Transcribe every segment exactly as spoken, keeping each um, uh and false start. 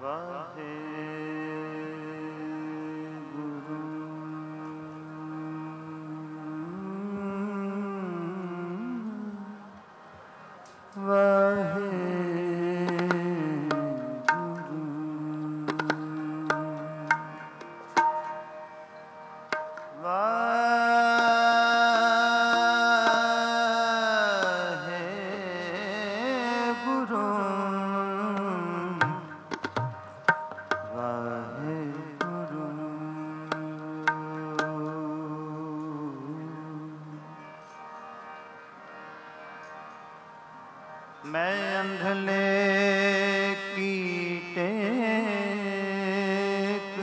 मैं अंधले की टेक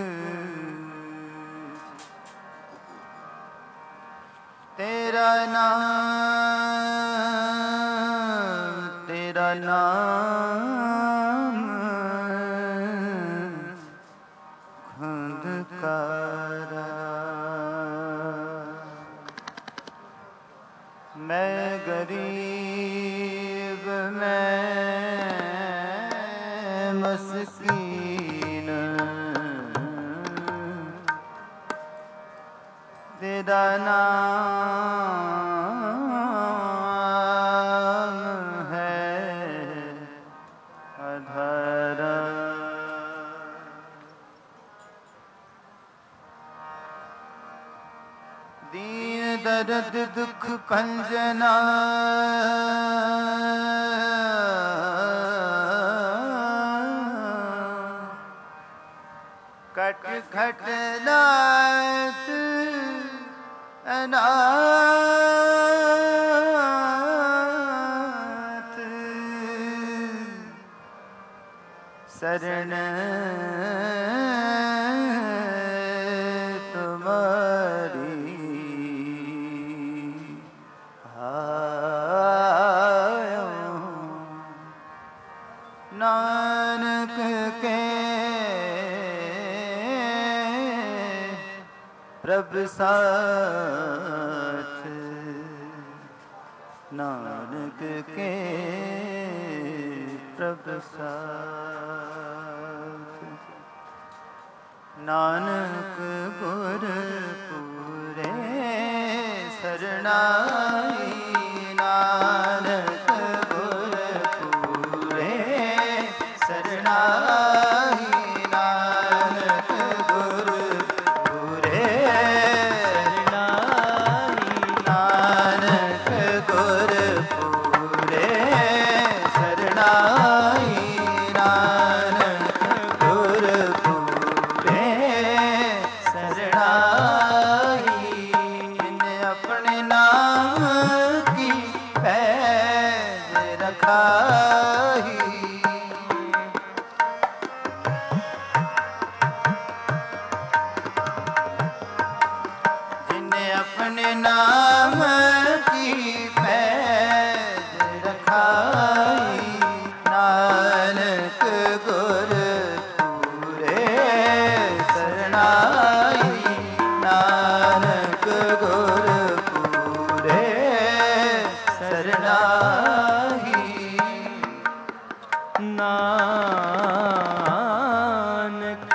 तेरा नाम तेरा नाम खुदकारा। मैं गरीब मैं मस्कीन तेरा नाम है अधरा। दीन दर्द दुख पंजना कट खट नाथ अनाथ शरण तुम्हारी आयो। नानक के प्रभु साथ नानक के प्रभु साथ। नानक गुर पूरे शरणाई नानक गुर पूरे शरणाई नानक गुर पूरे शरणाई नानक गुर पूरे शरणाई नानक गुर पूरे शरणाई। जिन्हें अपने नाम की पैज रखाई अपने नाम की पैज रखाई नानक गुर पूरे शरणाई नानक गुर पूरे शरणाई। नानक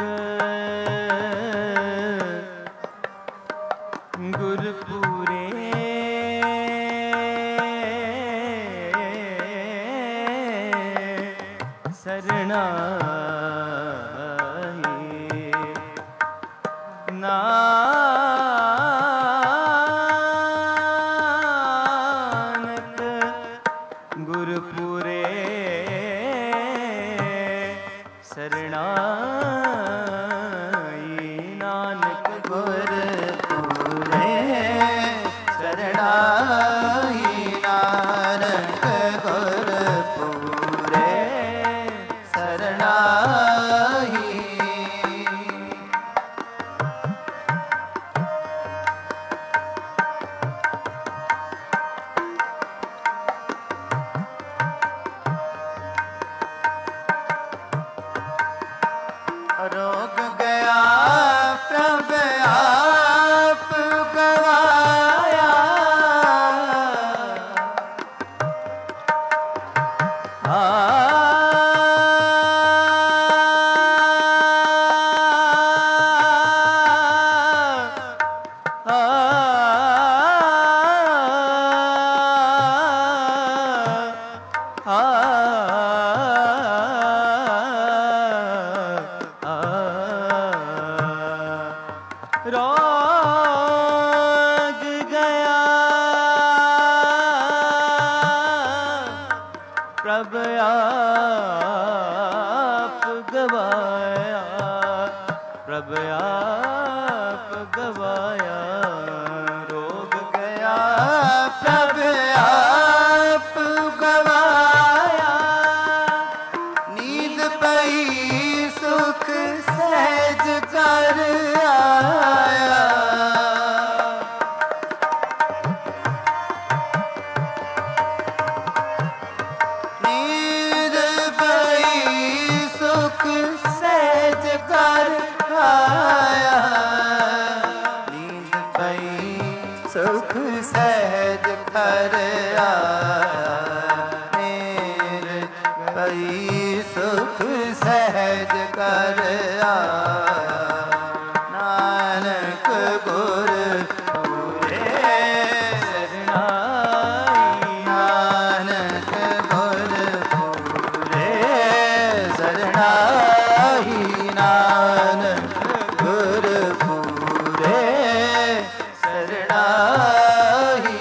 गुर पूरे शरणाई नानक गुर पूरे शरणाई नानक गुर पूरे शरणाई नानक गुर पूरे शरणाई। रोग गया प्रभु आप गवाया आ ਆ ਰੋਗ ਗਿਆ ਪ੍ਰਭ ਆਪ ਗਵਾਇਆ ਪ੍ਰਭ ਆਪ ਗਵਾਇਆ ਰੋਗ ਗਿਆ ਪ੍ਰਭ ਆਪ ਗਵਾਇਆ ਨੀਂਦ ਪਈ ਸੁਖ ਸਹਿਜ ਕਰ ਆਇਆ ਨੀਂਦ ਪਈ ਸੁਖ ਸਹਿਜ ਕਰ ਆਇਆ ਨੀਂਦ ਪਈ ਸੁਖ ਸਹਿਜ ਕਰ ਆਇਆ ਨੀਂਦ ਪਈ ਸੁਖ ਸਹਿਜ ਕਰ ਆਇਆ ਨਾਨਕ ਗੁਰ ਪੂਰੇ ਸਰਣਾਈ ਨਾਨਕ ਗੁਰ ਪੂਰੇ ਸਰਣਾਈ ਨਾਨਕ ਗੁਰ ਪੂਰੇ ਸਰਣਾਈ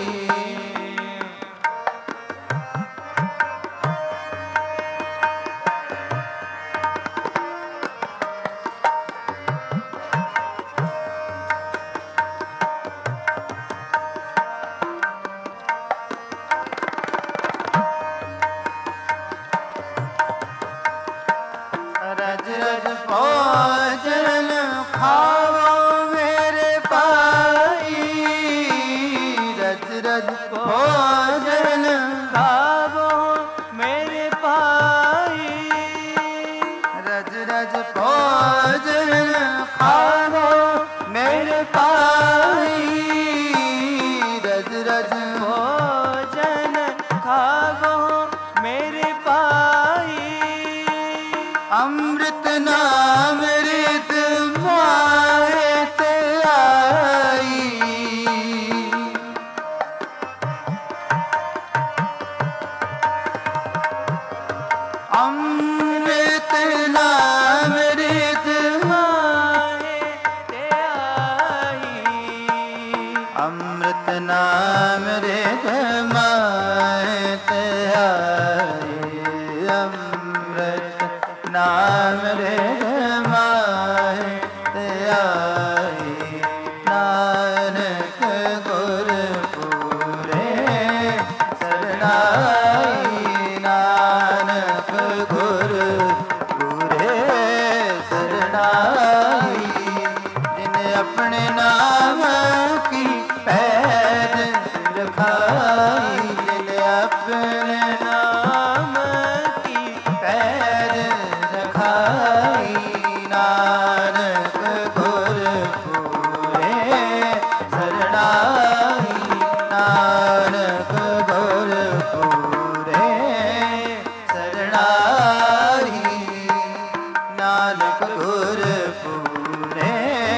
ਰਜ ਰਜ ਭੋਜਨ ਖਾਵੋ ਮੇਰੇ ਭਾਈ ਰਜ ਰਜ ਭੋਜਨ ਖਾਵੋ ਮੇਰੇ ਭਾਈ ਰਜ ਰਜ ਭੋਜਨ ਖਾਵੋ ਮੇਰੇ ਭਾਈ ਰਜ ਰਜ ਭੋਜਨ ਖਾਵੋ ਮੇਰੇ ਭਾਈ ਅੰਮ੍ਰਿਤ ਨਾਮ ਰਿਤ ਮਾਏ ਤੇ ਆਈ ਅੰਮ੍ਰਿਤ ਨਾਮ ਰਿਤ ਮਾਏ ਤੇ ਆਈ ਅੰਮ੍ਰਿਤ ਨਾਮ ਰਿਤ ਮਾਏ ਤੇ ਆਈ ਅੰਮ੍ਰਿਤ ਨਾਮ ਰੇ ਮਾਏ ਤੇ ਆਈ ਨਾਨਕ ਗੁਰ ਪੂਰੇ ਸਰਣਾਈ ਨਾਨਕ ਗੁਰ ਪੂਰੇ ਸਰਣਾਈ ਜਿਨ ਆਪਣੇ ਨਾਮ ਕੀ ਪੈਜ ਰਖਾਈ ਜਿਨ ਆਪਣੇ ਨਾਮ ਕੀ ਪੈਜ ਰਖਾਈ ਨਾਨਕ ਗੁਰ ਪੂਰੇ ਸਰਣਾਈ ਨਾਨਕ ਗੁਰ ਪੂਰੇ ਸਰਣਾਈ ਨਾਨਕ ਗੁਰ ਪੂਰੇ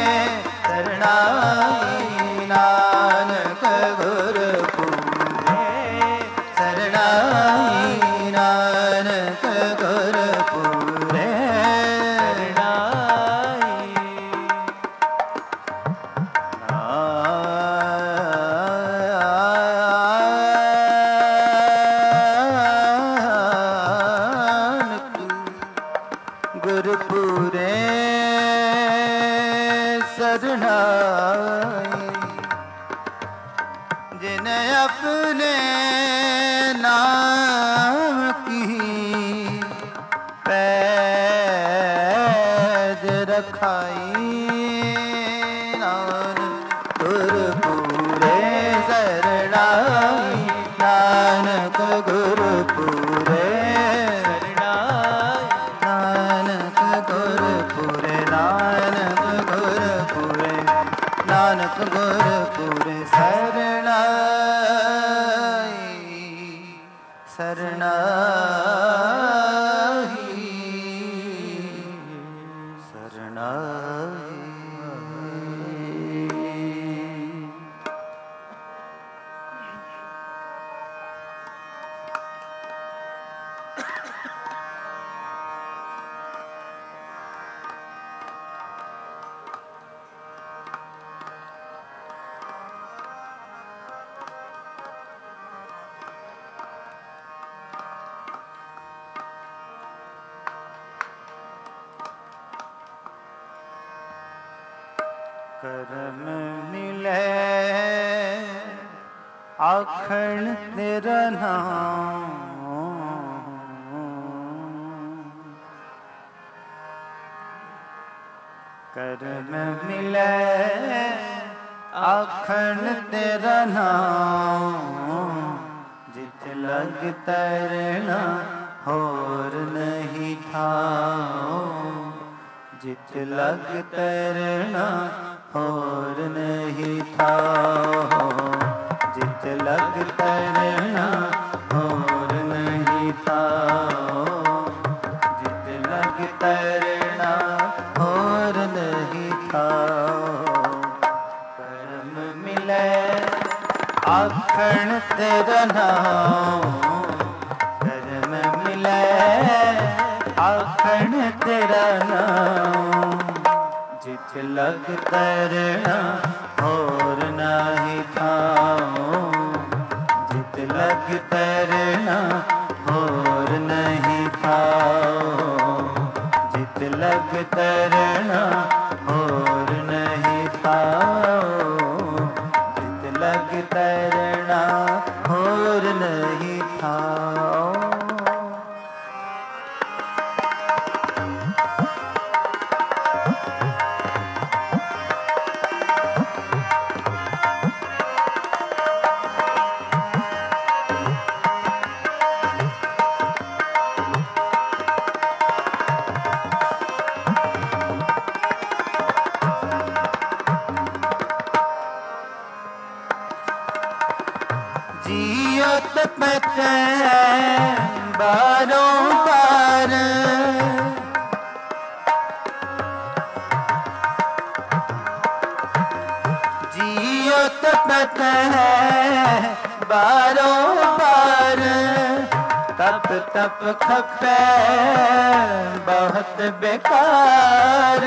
ਸਰਣਾਈ ਨਾਨਕ ਗੁਰ ਪੂਰੇ ਸਰਣਾਈ ਨਾਨਕ ਗੁਰ ਪੂਰੇ ਸਰਣਾਈ ਨਾਨਕ ਗੁਰ ਪੂਰੇ ਸਰਣਾਈ ਜਿਨ ਆਪਣੇ ਨਾਮ ਕੀ ਪੈਜ ਰਖਾਈ ਨਾਨਕ ਗੁਰ ਪੂਰੇ ਸਰਣਾਈ ਨਾਨਕ ਗੁਰ ਪੂਰੇ ਨਾਨਕ ਗੁਰ ਪੂਰੇ ਨਾਨਕ ਗੁਰ ਪੂਰੇ ਨਾਨਕ ਗੁਰ ਪੂਰੇ ਸਰਣਾਈ ਸਰਣਾਈ ਸਰਣਾਈ करम मिले आखण तेरा नाम, करम मिले आखण तेरा नाम, जित लग तरना होर नहीं था, जित लग तरना होर नहीं था, जित लग तरना होर नहीं था, जित लग तरना होर नहीं था। करम मिले आखण तेरा नाम, करम मिले आखण तेरा नाम, जित लग तरना होर नाही था, जित लग तरना होर नहीं था, जित लग तरना होर नहीं था, जित लग तरना होर नहीं था। जियत पते बारों बार, जियत पते बारों बार, तप तप खपे बहुत बेकार,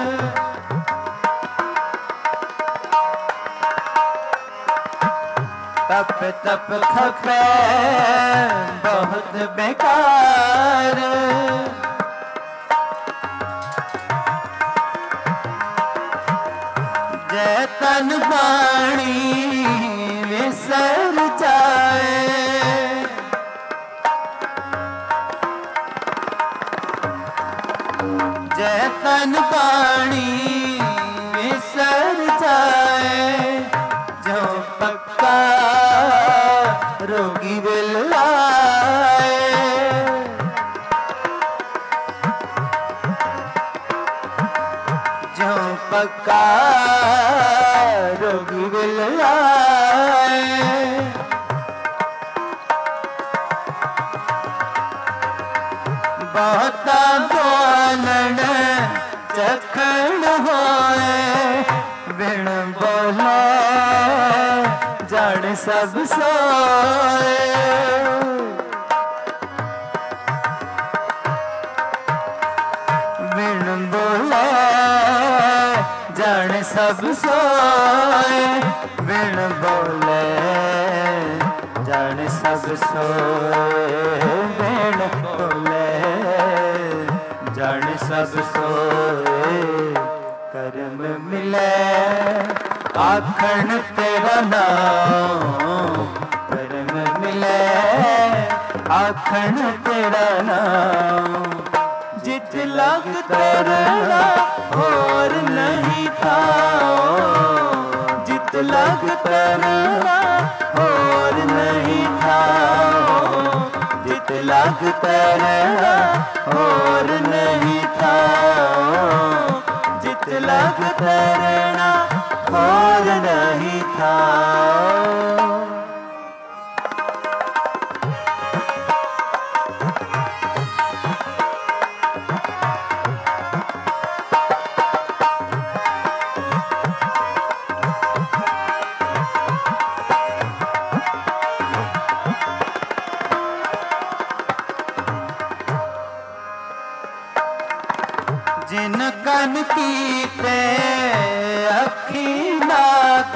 तप तप खपे बहुत बेकार, जय तन वाणी विसर जाए, जय तन वाणी विसर जाए, जो पक्का रोगी बिल आए, जो पक्का रोगी बिल आए, बहुता बोलन चखण होए, बिन बोले जड़ सब सोए, बिन बोले जड़ सब सोए, बिन बोले जड़ सब सोए, बिन बोले जड़ सब सोए। करम मिले आखण तेरा नाम, करम मिले आखण तेरा नाम, जित लग तरना होर नहीं था, जित लग तरना होर नहीं था, जित लग तरना होर नहीं था, जित लग तरना होर नहीं था। जिन कन कीते अखी नाक,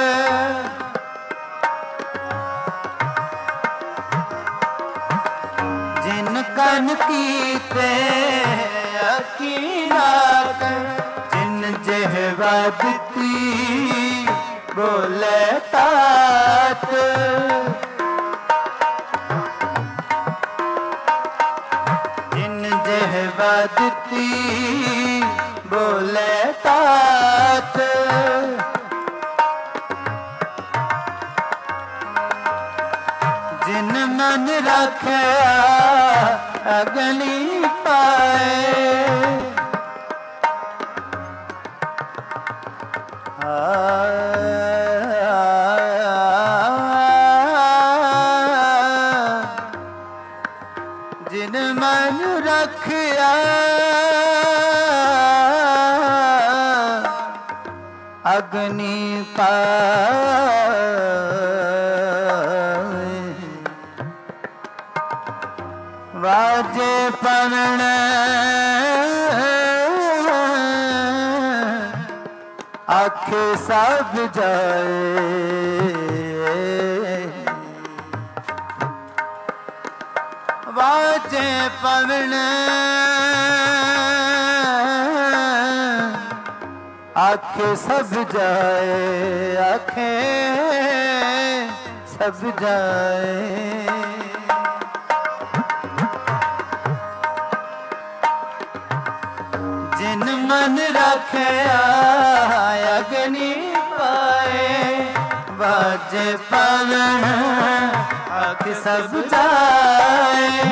जिन कन कीते अखी नाक, जिन जेह ਜਿਹਵਾ ਦਿੱਤੀ ਬੋਲੇ ਤਾਤ ਜਿਨ ਜਿਹਵਾ ਦਿੱਤੀ ਬੋਲੇ ਤਾਤ जिन मन रखया अगनी पाए जिन मन रखया अग्नि पाए वाजे पवण आँख सब जाए वाजे पवण आँख सब जाए आँखें सब जाए जिन मन रखया अग्नि पाए बाजे पवन आँख सब जाए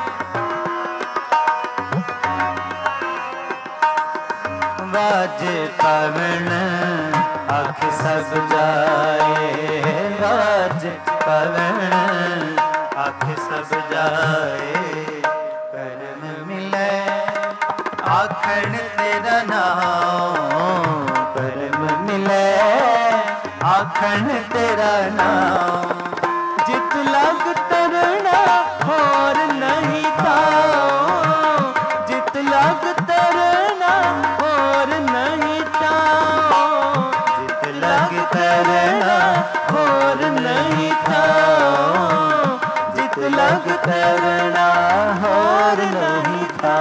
बाजे पवन आँख सब जाए बाजे पवन आँख सब जाए कर्म मिले आखण तेरा नाम परम मिले आखण तेरा नाम जित लग तरना और नहीं था जित लग तरना और नहीं था जित लग तरना और नहीं था जित लग तरना और नहीं था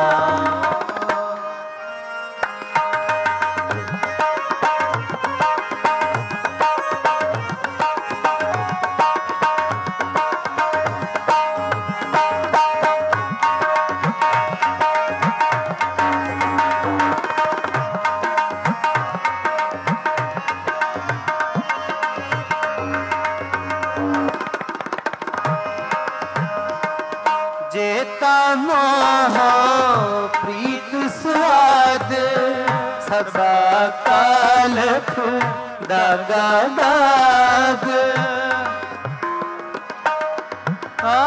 जेता मोह प्रीत स्वाद सबा कालख दागा दाग आ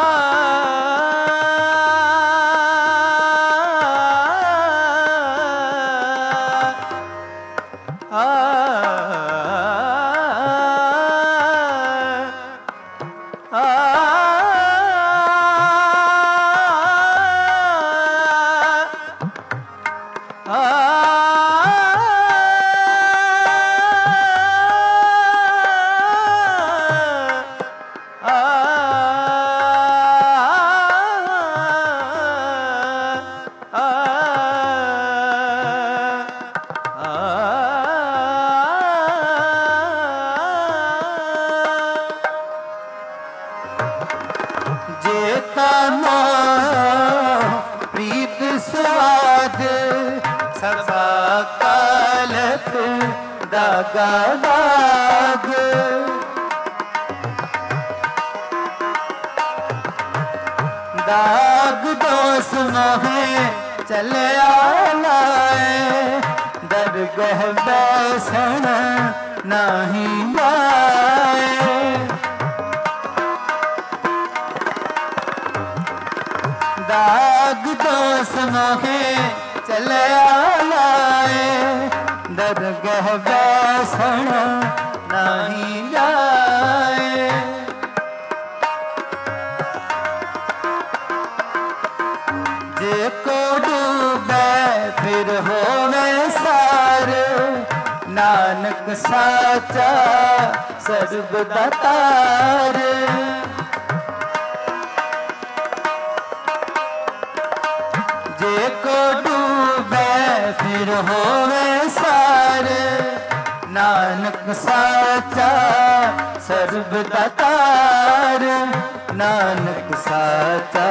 जेता मोह प्रीत स्वाद सबा कालख दागा दाग दाग दोष मोहे चले आए दरगह बैसन नहीं आए दाग दोष मोहे चले आए दरगह बैसन नहीं जाए जे को डूबे फिर होवे सार नानक साचा सर्वदातार जे को डूबे फिर होवे सार नानक साचा सर्वदातार, नानक साचा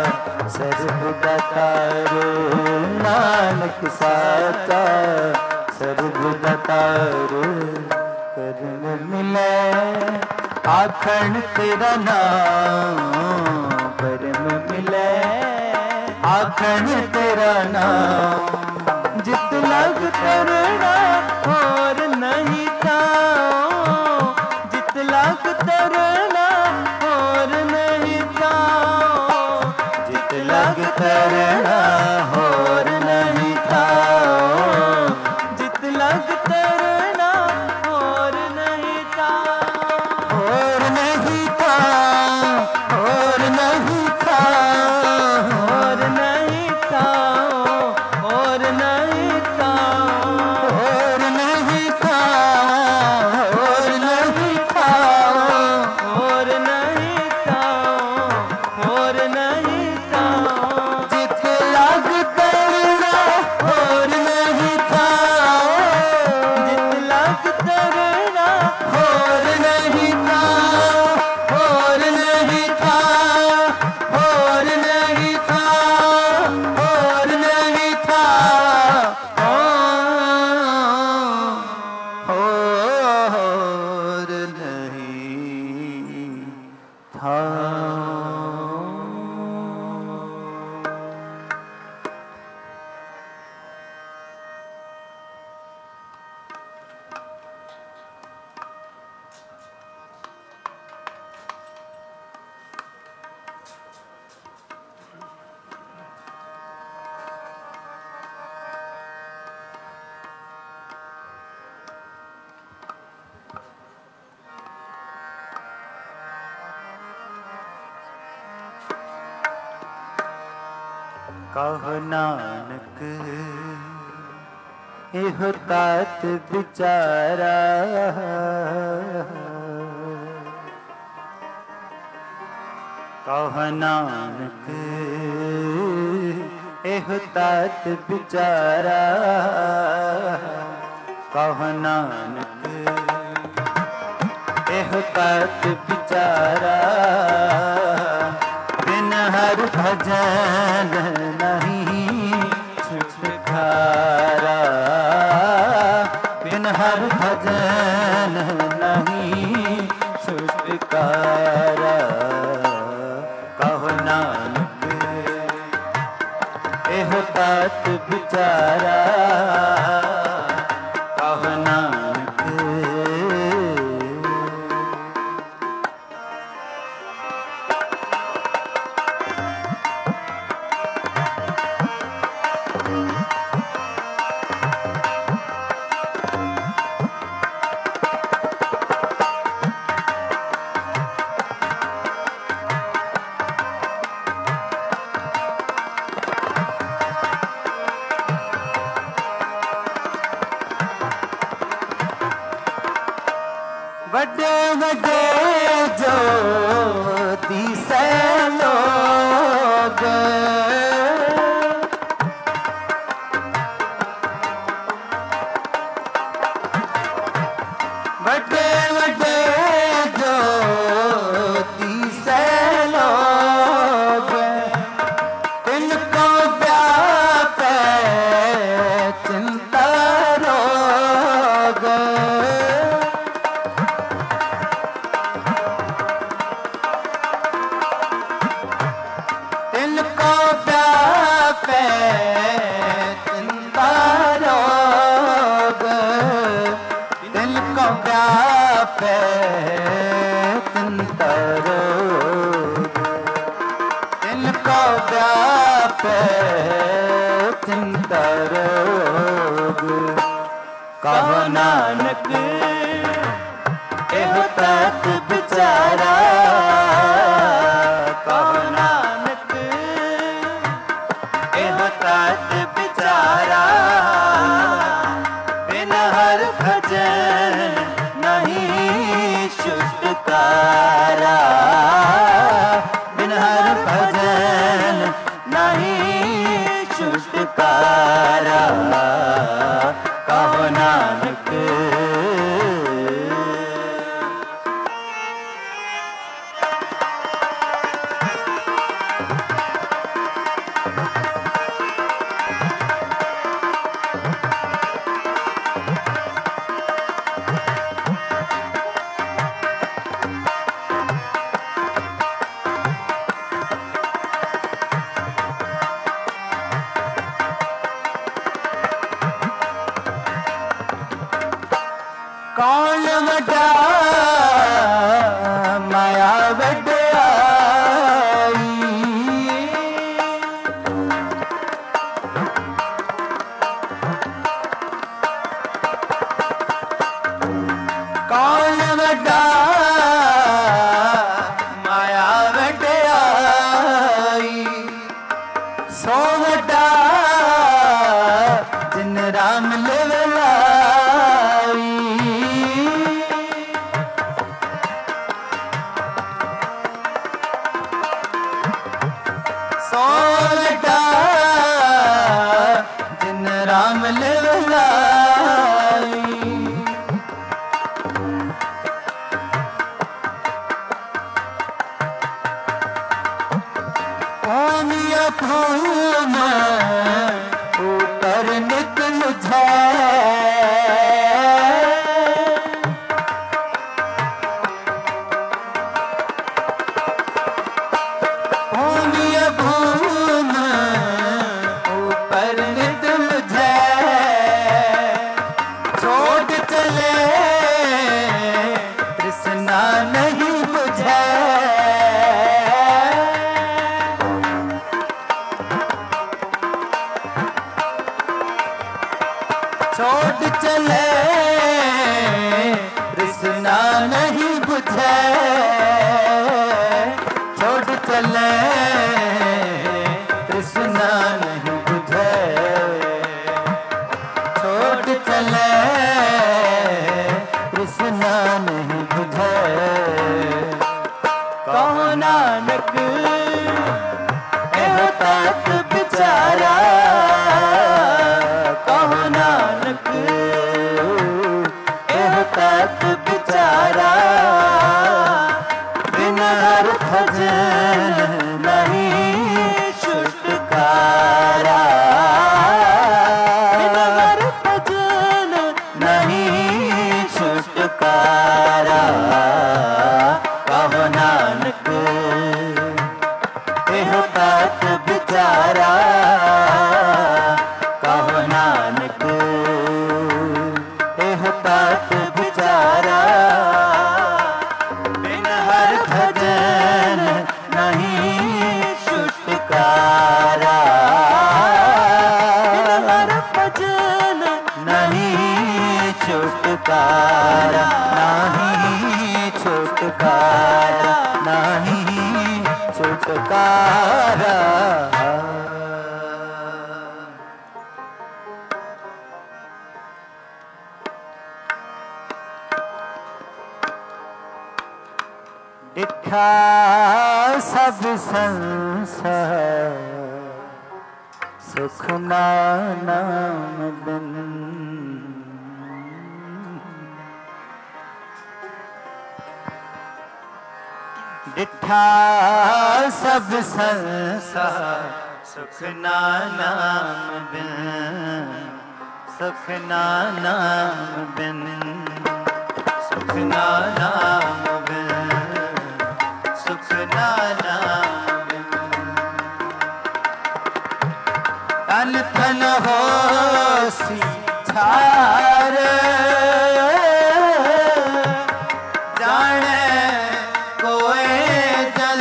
सर्वदातार, नानक साचा सर्वदातार। करम मिले आखण तेरा नाम, परम मिले आखण तेरा नाम। जित लग तरना और नहीं था, जित लग तरना और नहीं था, जित लग तरना और नहीं था, जित लग तरना और नहीं था, और नहीं था, और नहीं था, और नहीं था, और नहीं था, और नहीं था, और नहीं था, और नहीं था, और नहीं था। जित लग तरना और नहीं था, जित लग तरना और नहीं था, और नहीं था, और नहीं था, और नहीं था, और नहीं था। कहो नानक एहो तात बिचारा, कहो नानक एहो तात बिचारा, कहो नानक एहो तात बिचारा। बिन हर भजन नहीं छुटकारा, बिन हर भजन नहीं छुटकारा। कहो नानक एहो तात बिचारा, कहो नानक। वड्डे वड्डे जो दिसे लोग, वड्डे वड्डे जो दिसे लोग, इनको व्यापे चिंता रोग। इनको व्यापे चिंता रोग, इनको व्यापे चिंता रोग, इनको व्यापे चिंता रोग। कहो नानक एहो तात बिचारा, कहो नानक एहो तात बिचारा। बिन हर भजन नहीं छुटकारा, बिन हर भजन नहीं छुटकारा। कहो नानक सो वड्डा जिन राम लिवलाई। सो वड्डा जिन राम लिवलाई। ओनिया धूम ऊपर नित मुझे ओनिया धूम ऊपर नित मुझे छोड़ चले तृष्णा नहीं बुझे। छोड़ चले तृष्णा नहीं बुझे। छोड़ चले तृष्णा नहीं बुझे। छोड़ चले तृष्णा नहीं बुझे। कहो नानक एहो तात बिचारा। कहो नानक एहो तात बिचारा। बिन हर भजन नहीं छुटकारा। बिन हर भजन नहीं छुटकारा। कहो नानक एहो तात बिचारा। कहो नानक एहो तात बिचारा। बिन हर भजन नहीं छुटकारा। बिन हर भजन नहीं छुटकारा। नहीं छुटकारा। नहीं छुटकारा। डिठा सब संसार सुख नाम बिन। डिठा सब संसार सुख नाम बिन। सुख नाम बिन। सुख नाम बिन। सुख नाम बिन। तन तन होसी छार जाने कोई जल।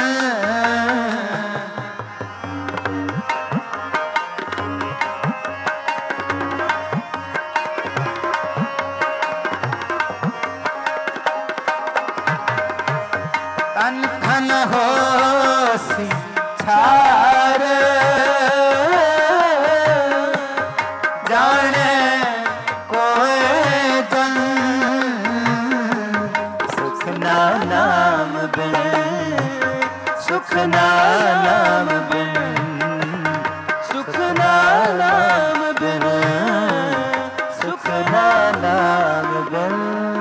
तन तन होसी छार जाने कोई जन। सुख नाम बिन। सुख नाम बिन। सुख नाम बिन। सुख नाम बिन।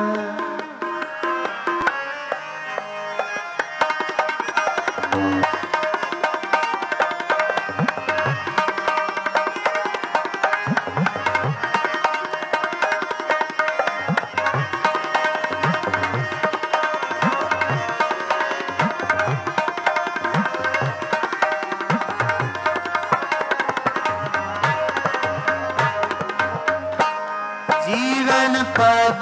जीवन पद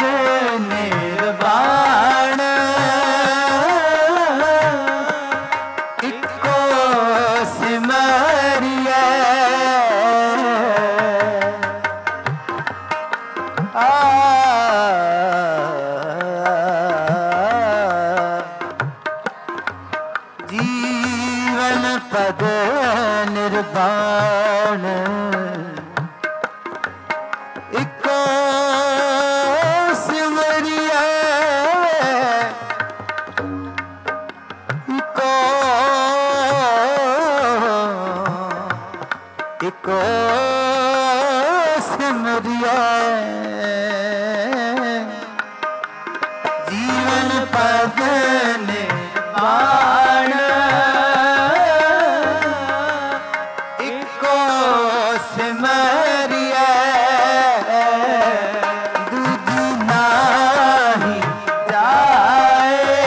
निर्वाण इको सिमरिया। आ जीवन पद निर्वाण बाण इको सिमरिया इको इको सिमरिया जीवन पद निर्वाण इको सिमरिया दूजी नाही जाए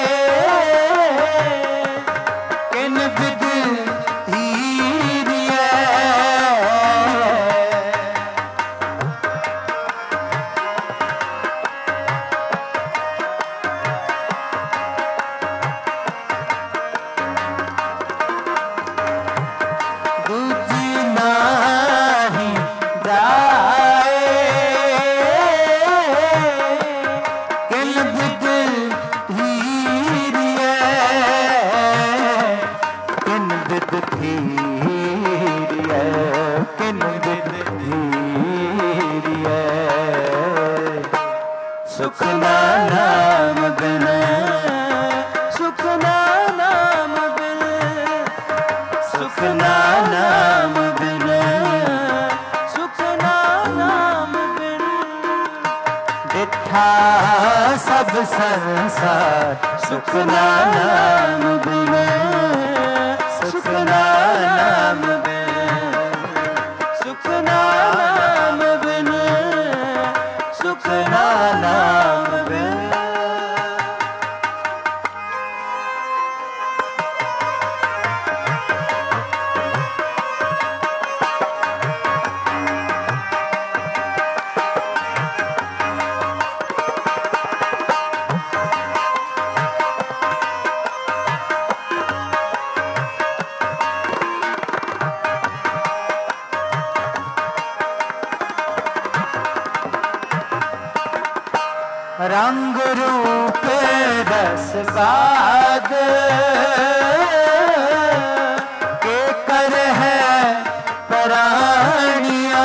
किन बिद हीरिया सुखना नाम बिन सुखना नाम बिन सुखना नाम बिन सुखना नाम बिन दिठा सब संसार सुखना नाम बिन सुखना नाम बिन सुखना नाम बिन सुखना नाम बिन रंग रूप रस बाद के कर है प्राणिया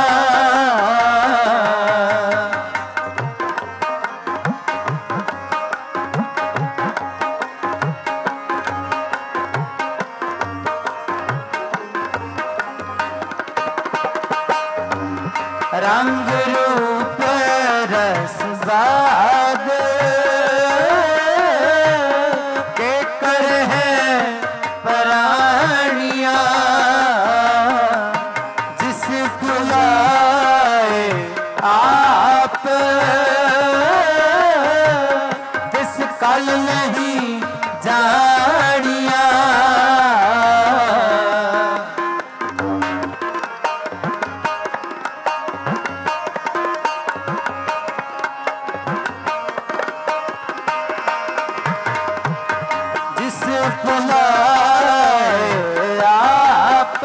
रंग रूप रस बाद के कर है प्राणिया जिस बुलाए आप जिस कल नहीं जानिया बुलाए आप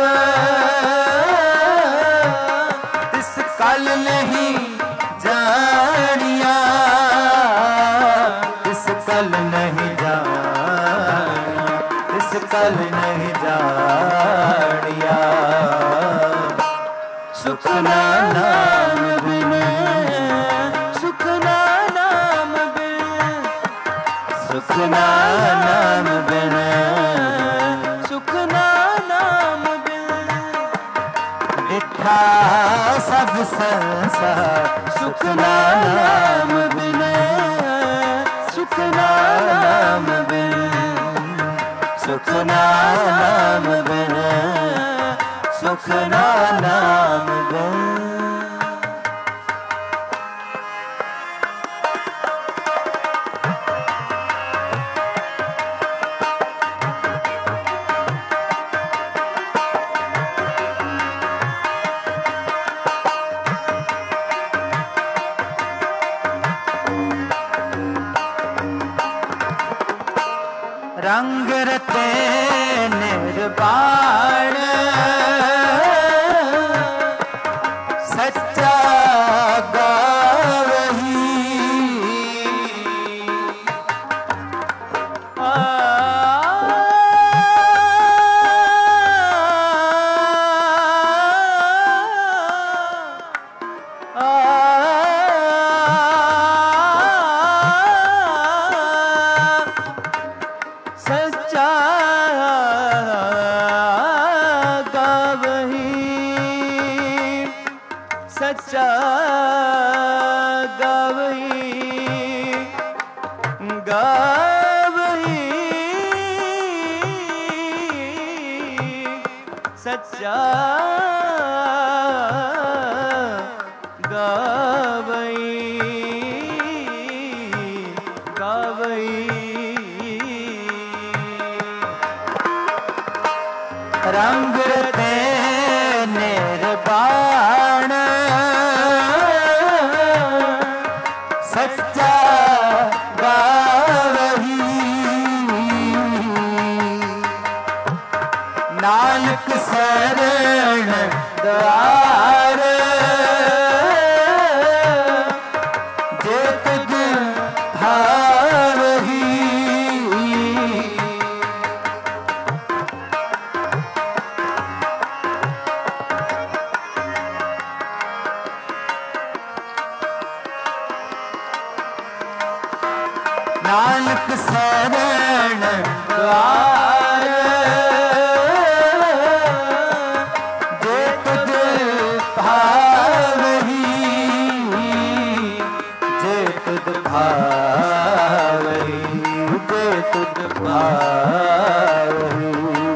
इस कल नहीं जानिया इस कल नहीं जानिया इस कल नहीं जानिया सुखना नाम बिन सुखना नाम बिन सुखना नाम बिन सुखना नाम बिन दिठा सब संसार सुखना नाम बिन सुखना नाम बिन सुखना नाम बिन सुखना नाम बिन रंग रते निर्वाण सच्चा गावही आ सच्चा गावई गावई सच्चा गावई गावई रंग दे निर्वाण सच्चा गावही नानक शरण द्वार जे तुझ भावही नानक शरण द्वार जे तुझ भावही जे तुझ भावही जे तुझ भावही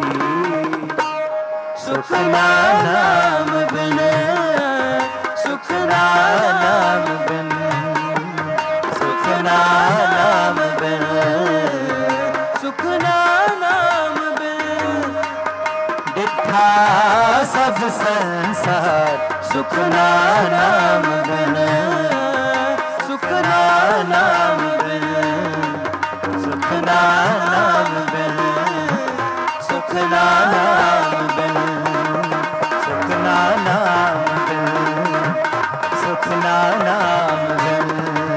सुख नाम बिन सुख नाम बिन सुख नाम बिन सुख नाम बिन डिठा सब संसार सुख नाम बिन सुख नाम बिन सुख नाम बिन सुख नाम बिन सुख नाम बिन सुख नाम बिन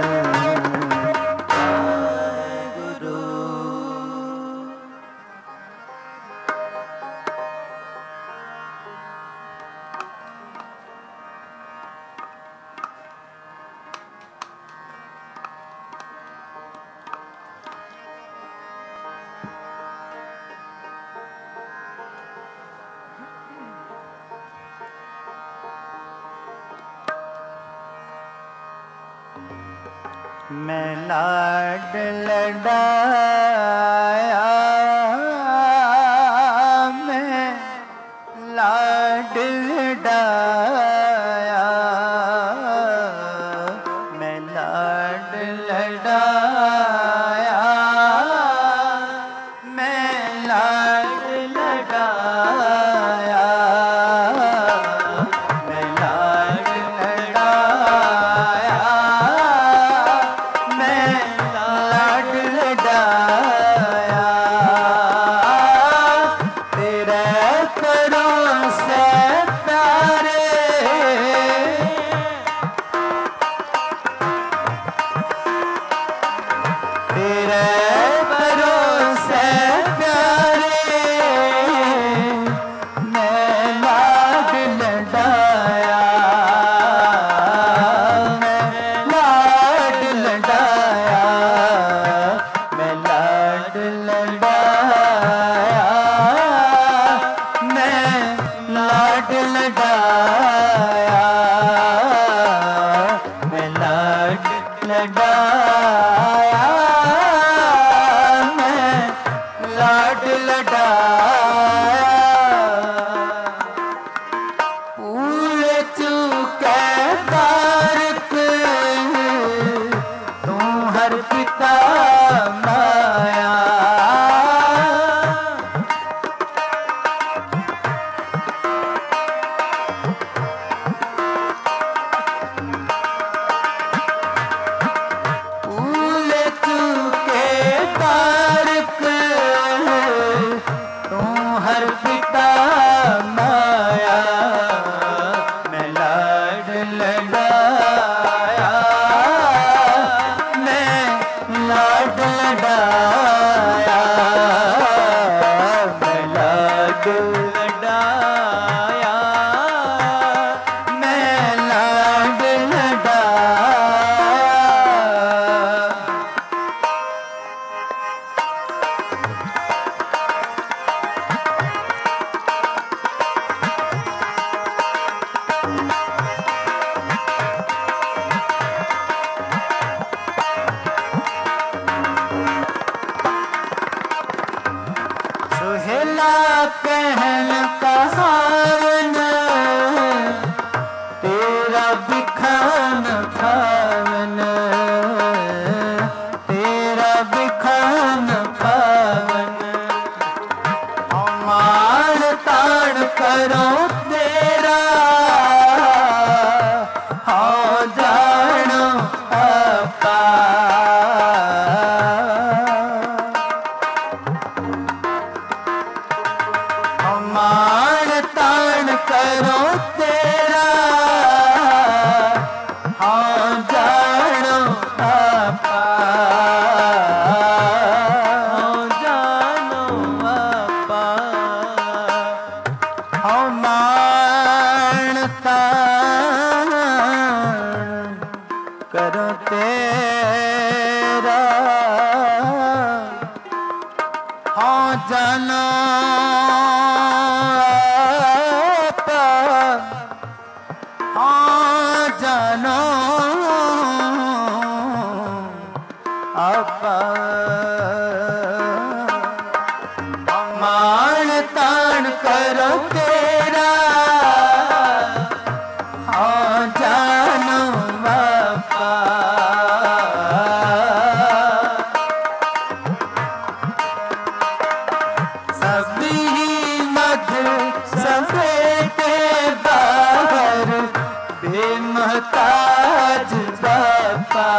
मैं लाड लडाया मैं लाड लडाया मैं लाड लडाया मैं लाड लडाया मैं लाड लडाया मैं लाड लडाया तेरे करों से प्यारे तेरे करों से प्यारे मैं लाड लडाया मैं लाड लडाया मैं लाड लडाया मैं लाड लडाया मैं लाड लडाया मैं लाड लडाया भूल चुके तारक तू हर पिता माया करो तेरा हाँ जानो आपा हाँ जानो आपा हाँ मानता करो तेरा हाँ जानो आपा हाँ जानो आपा मान तान करो तेरा हाँ जानो आपा सभी मध सफेदे बाहर बेमहताज बापा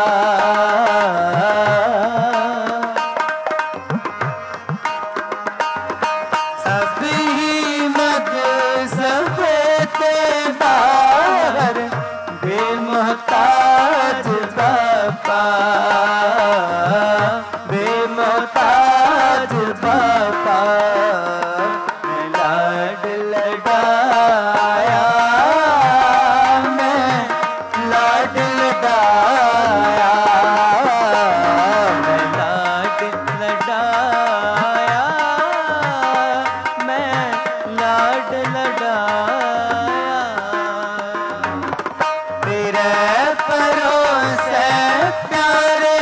सभी मध सफेदे बाहर बेमहताज बापा बेमहताज बापा मैं लाड लडाया मैं लाड लडाया मैं लाड लडाया मैं लाड लडाया तेरे भरोसे प्यारे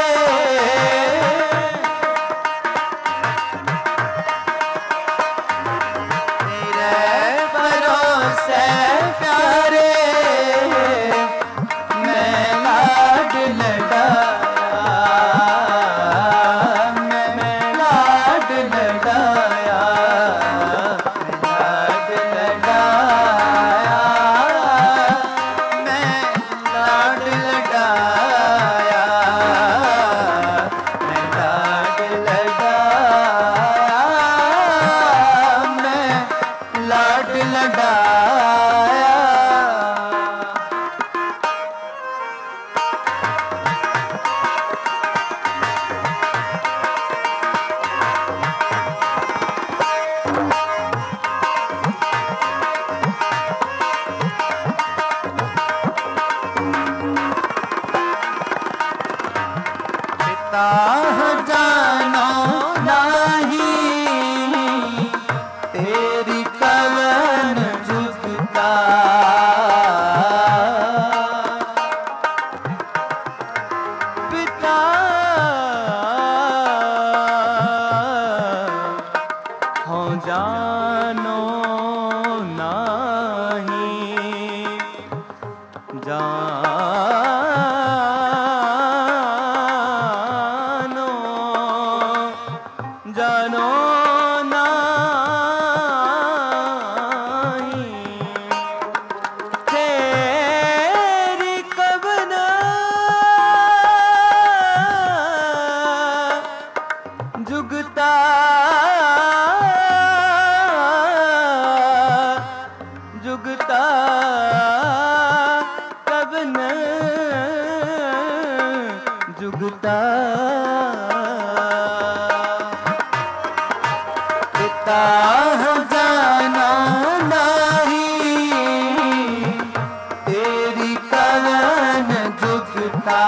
से प्यारे मैं लाड लडाया मैं लाड लडाया लाड लडाया मैं लाड लडाया मैं लाड लडाया मैं लाड लडाया पिता जानो नहीं तेरी कवन जुगता पिता हो जानो नहीं जानो जानो नहीं तेरी कवन जुगता जुगता कवन जुगता पिता जाना नहीं तेरी कवन जुगता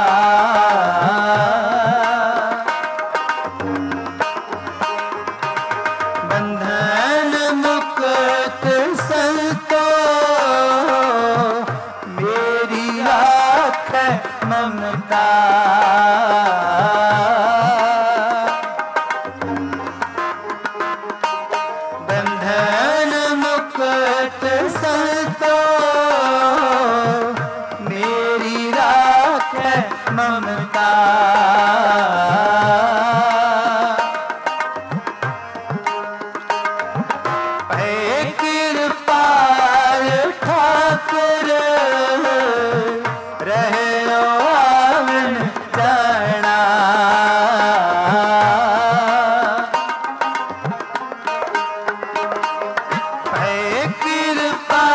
बंधन मुक्त संतो मेरी आँख ममता बंधन मुक्त संतो मेरी राख ममता कृपाल ठाकुर रहे आवन जाना कृपा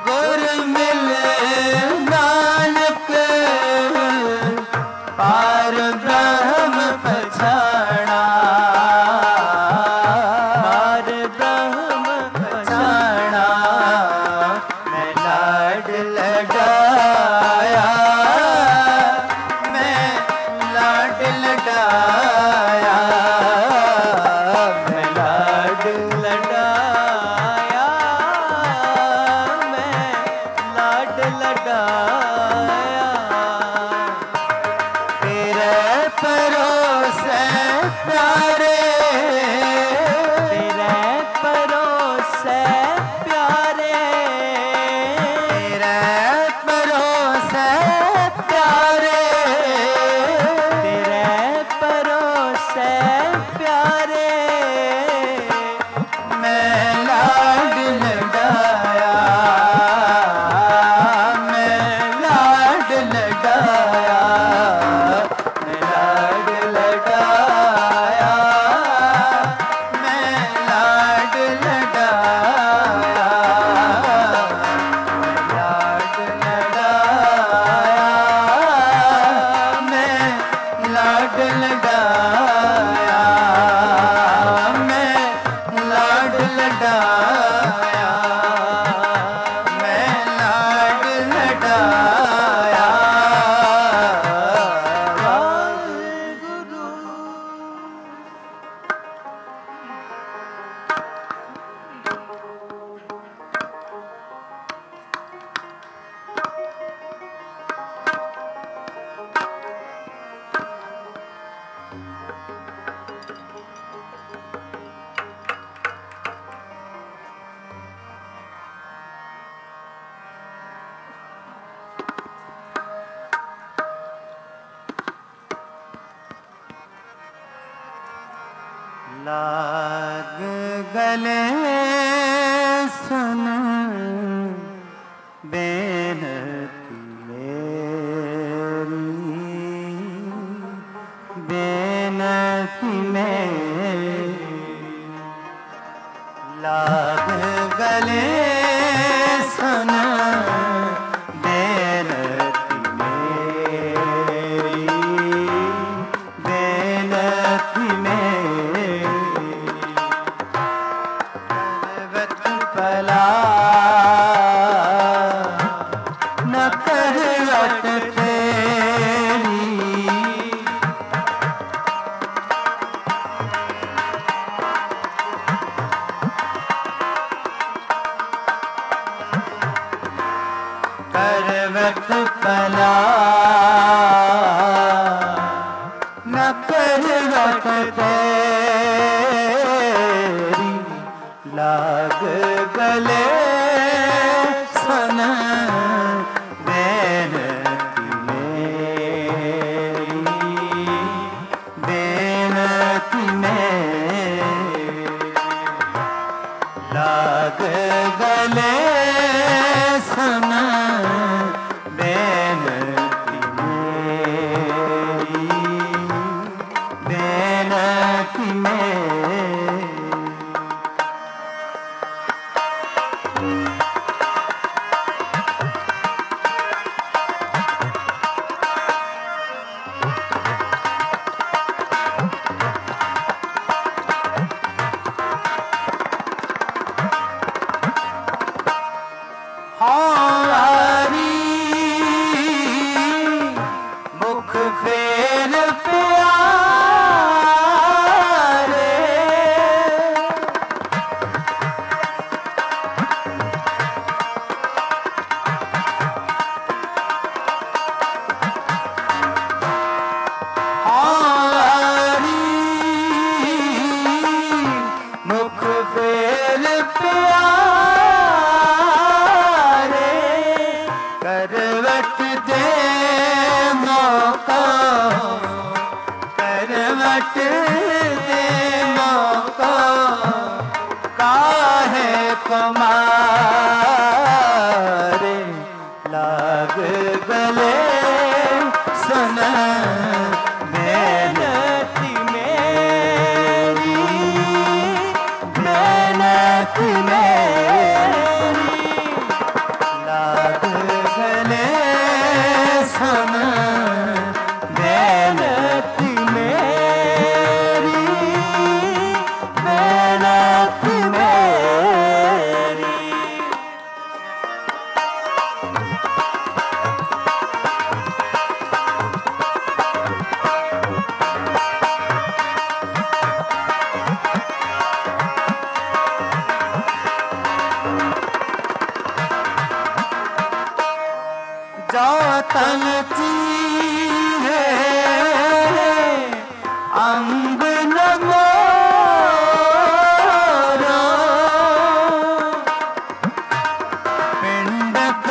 गुर मिले नानक पार ब्रह्म पछाणा, पार ब्रह्म पछाणा। मैं लाड लडाया, मैं लाड लडाया, मैं लाड लडाया, मैं लाड लडाया। तेरे परोसे प्यारे, तेरे परोसे प्यारे, तेरे परोसे प्यारे, तेरे परोसे प्यारे। मैं लाड लडाया, मैं लाड लडाया, मैं लाड लडाया, मैं लाड लडाया, मैं लाड लडाया, मैं लाड लडाया, मैं लाड लडाया, मैं लाड लडाया। वाहिगुरु। लाग गले सुन बेनती मेरी, बेनती मेरी। लाग गले सुन बेनती मेरी, बेनती मेरी। करवत पला न करवत तेरी, करवत पला न करवत तेरी। लाग गले सुन बेनती मेरी, बेनती मेरी। लाग गले सुन बेनती मेरी, बेनती मेरी। हारी मुख फेर प्यारे, हारी मुख फेर प्यारे। करवट दे मौका, करवट दे मौका, काहे कमारे। लाग गले सुन बेनती मेरी, बेनती मेरी। जातन चीरे अंग नमोरा पिंड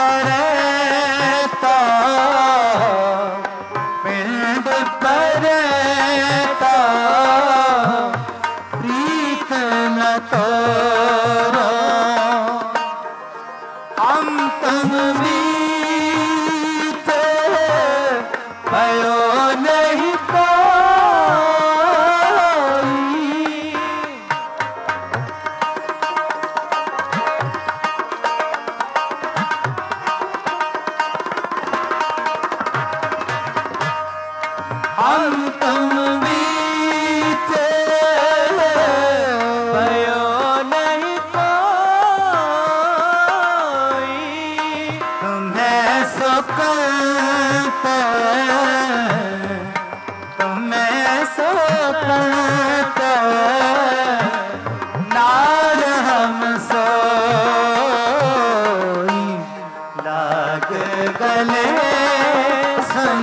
करता पिंड करता प्रीत न तोरा हम तुम भयो नहीं कोई हम तुम बीते भयो नहीं कोई तुम्हें सुकते नार हम सोई लाग गले सुन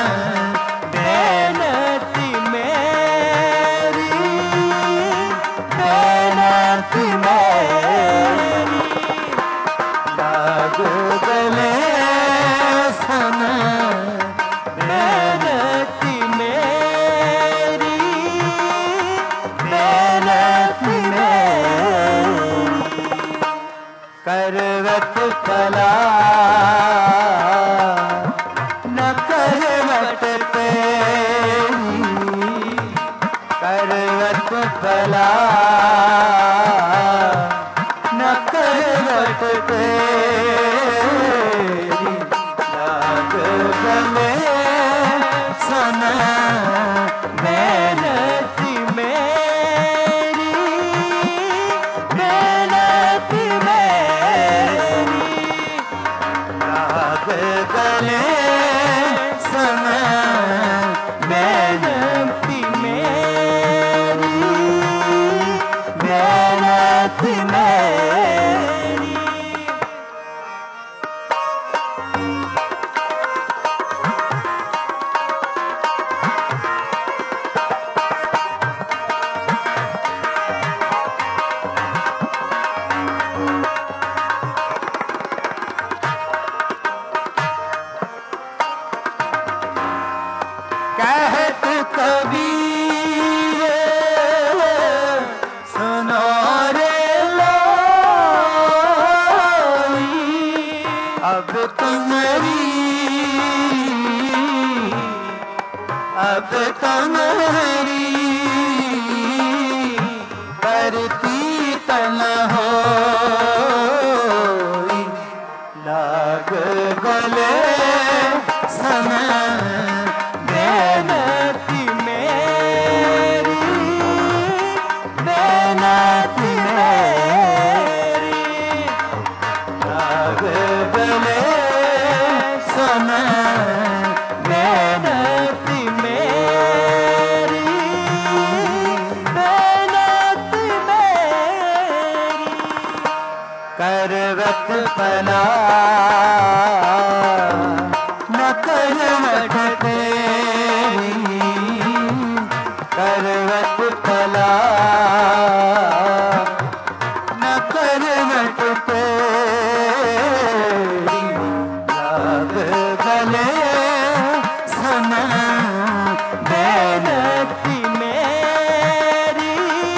बेनती मेरी बेनती मेरी लाग गले सुन बेनती मेरी बेनती मेरी करवत कला न करवत तेरी करवत कला न करवत तेरी लाग गले सुन बेनती मेरी बेनती मेरी लाग गले सुन बेनती मेरी बेनती मेरी कहत कबीर सुनो रे लोई अब तुम्हारी अब तुम्हारी करती तन होई लाग गले समय बेनती मेरी बेनती मेरी लाग गले सुन बेनती मेरी बेनती मेरी करवत पला न करवत तेरी करवत पला न करवत तेरी लाग गले सुन बेनती मेरी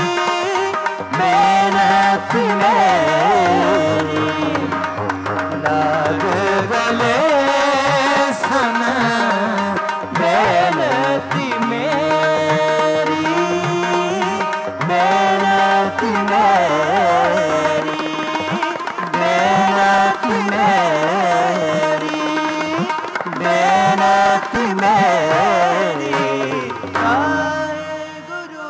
बेनती मेरी लाग गले सुन बेनती मेरी बेनती मेरी बेनती मेरी बेनती मेरी गुरु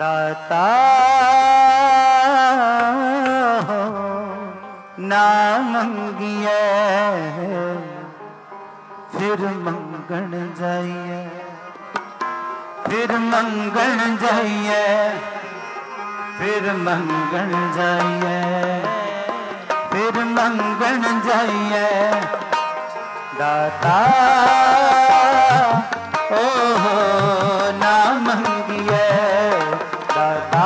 दाता हो ना मंगिए फिर मंगण जाइए, फिर मंगण जाइए, फिर मंगण जाइए, फिर मंगण जाइए। दाता ओ हो ना मंगिए, दाता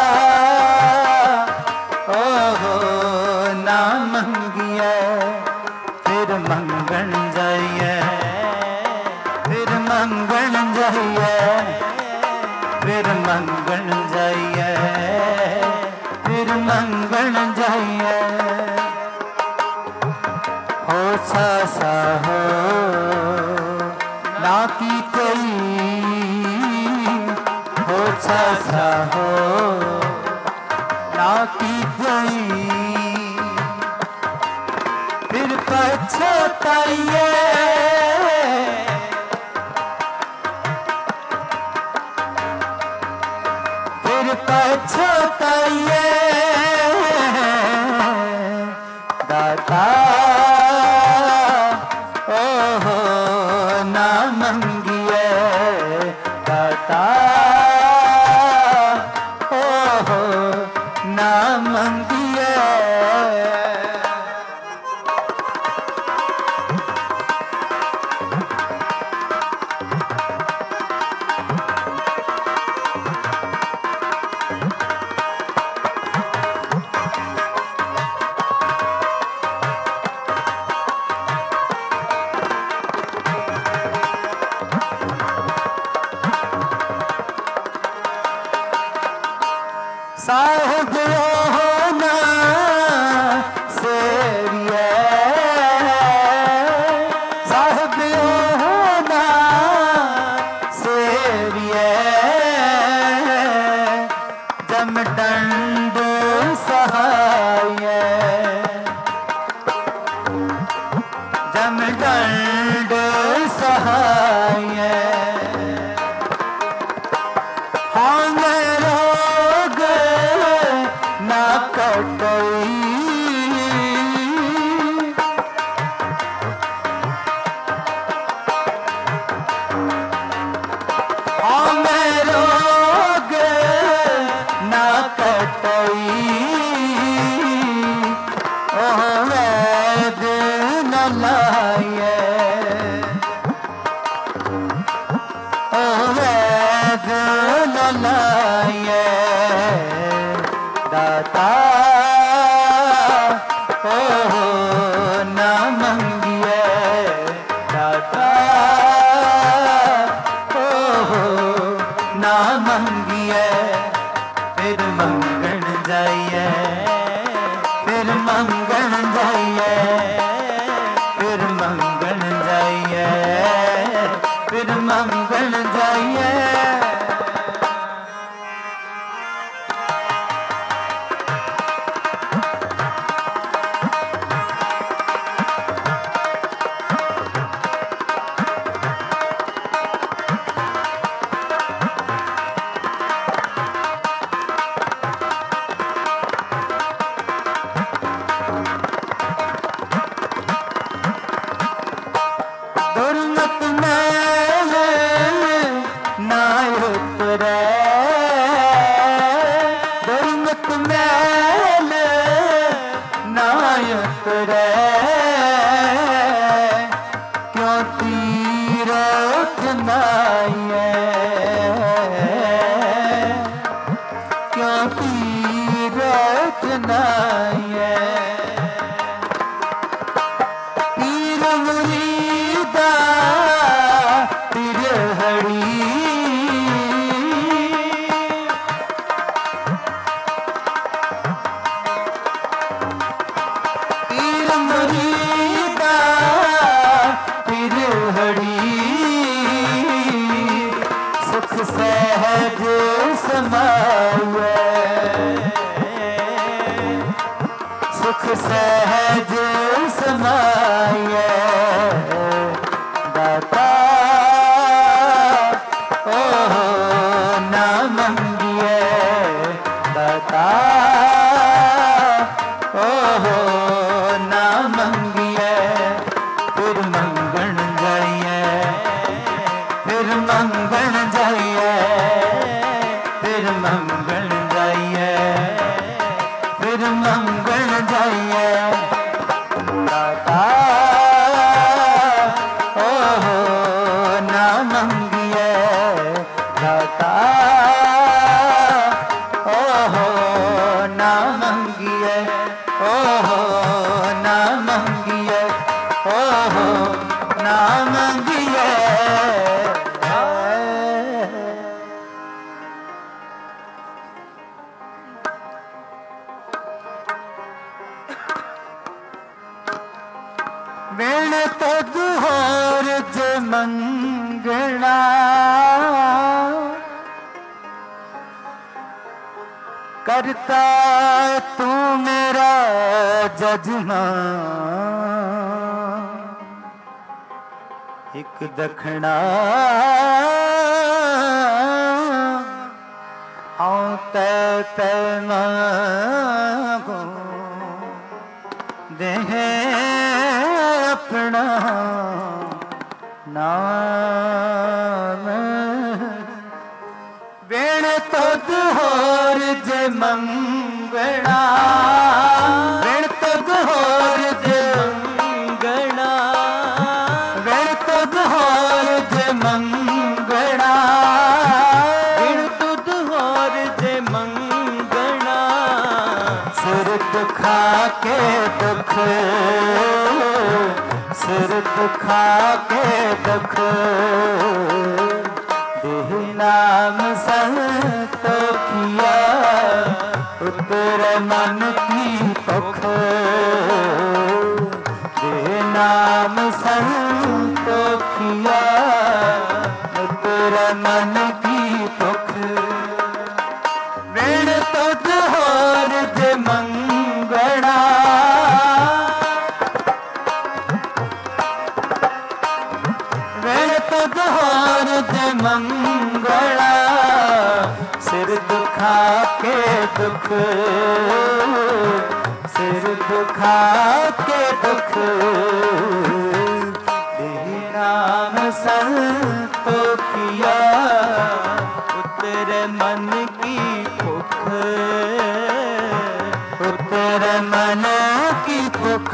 ओ हो ना मंगिए, फिर मंगण जाइए, फिर मंगण जाइए, फिर मंगण जाइए, फिर मंगण जाइए। हो सा सा हो ना की कोई, हो सा सा हो ना की कोई, फिर पछताइए, फिर पछताइए। दाता ओ हो ना मंगिए, दाता ओ हो ना मंगिए। साहिब होना सेरिए, साहिब होना सेरिए, जमदंड सहाय, जमदंड सहाय। हाँ मेरा ना कटई, हाँ मैं रोग ना कटई, ओह वैद न लाए, ओह वैद न लाए। दाता ओ हो ना मंगिए, दाता ओ हो ना मंगिए, फिर मंगण जाइए, फिर मंगण जाइए, फिर मंगण जाइए, फिर मंगण जाइए। दुर्मत में ना उतरे, दुर्मत में ना उतरे, क्यों तीरथ नाये, क्यों तीरथ नाये। तीर मुरीदा तिरहड़ी, तीर मुरीदा तिरहड़ी, सुख सहज समाए, सुख सहज समाए। दाता ओ हो ना मंगिए, मंगिए दाता ओहो ना मंगिए ओहो ना मंगिए ओहो ना मंगिए वेण तद होर जे मंगना करता तू मेरा जजना एक दखना हाँ तै तै मांगो देह अपना नाम वेण तद होर जे मंगना वेण तद होर जे मंगना वेण तद होर जे मंगना वेण तद होर जे मंगना सिर दुखा के दुख सिर दुखा के दुख देह नाम संतो किया उतर मन की भुख देह नाम संतो किया उतर मन की भुख वेण तुझ होर जे मंगना तुझ होर जे मंगला सिर दुखा के दुख सिर दुखा के दुख देह नाम संतो किया उतर मन की भुख उतर मन की भुख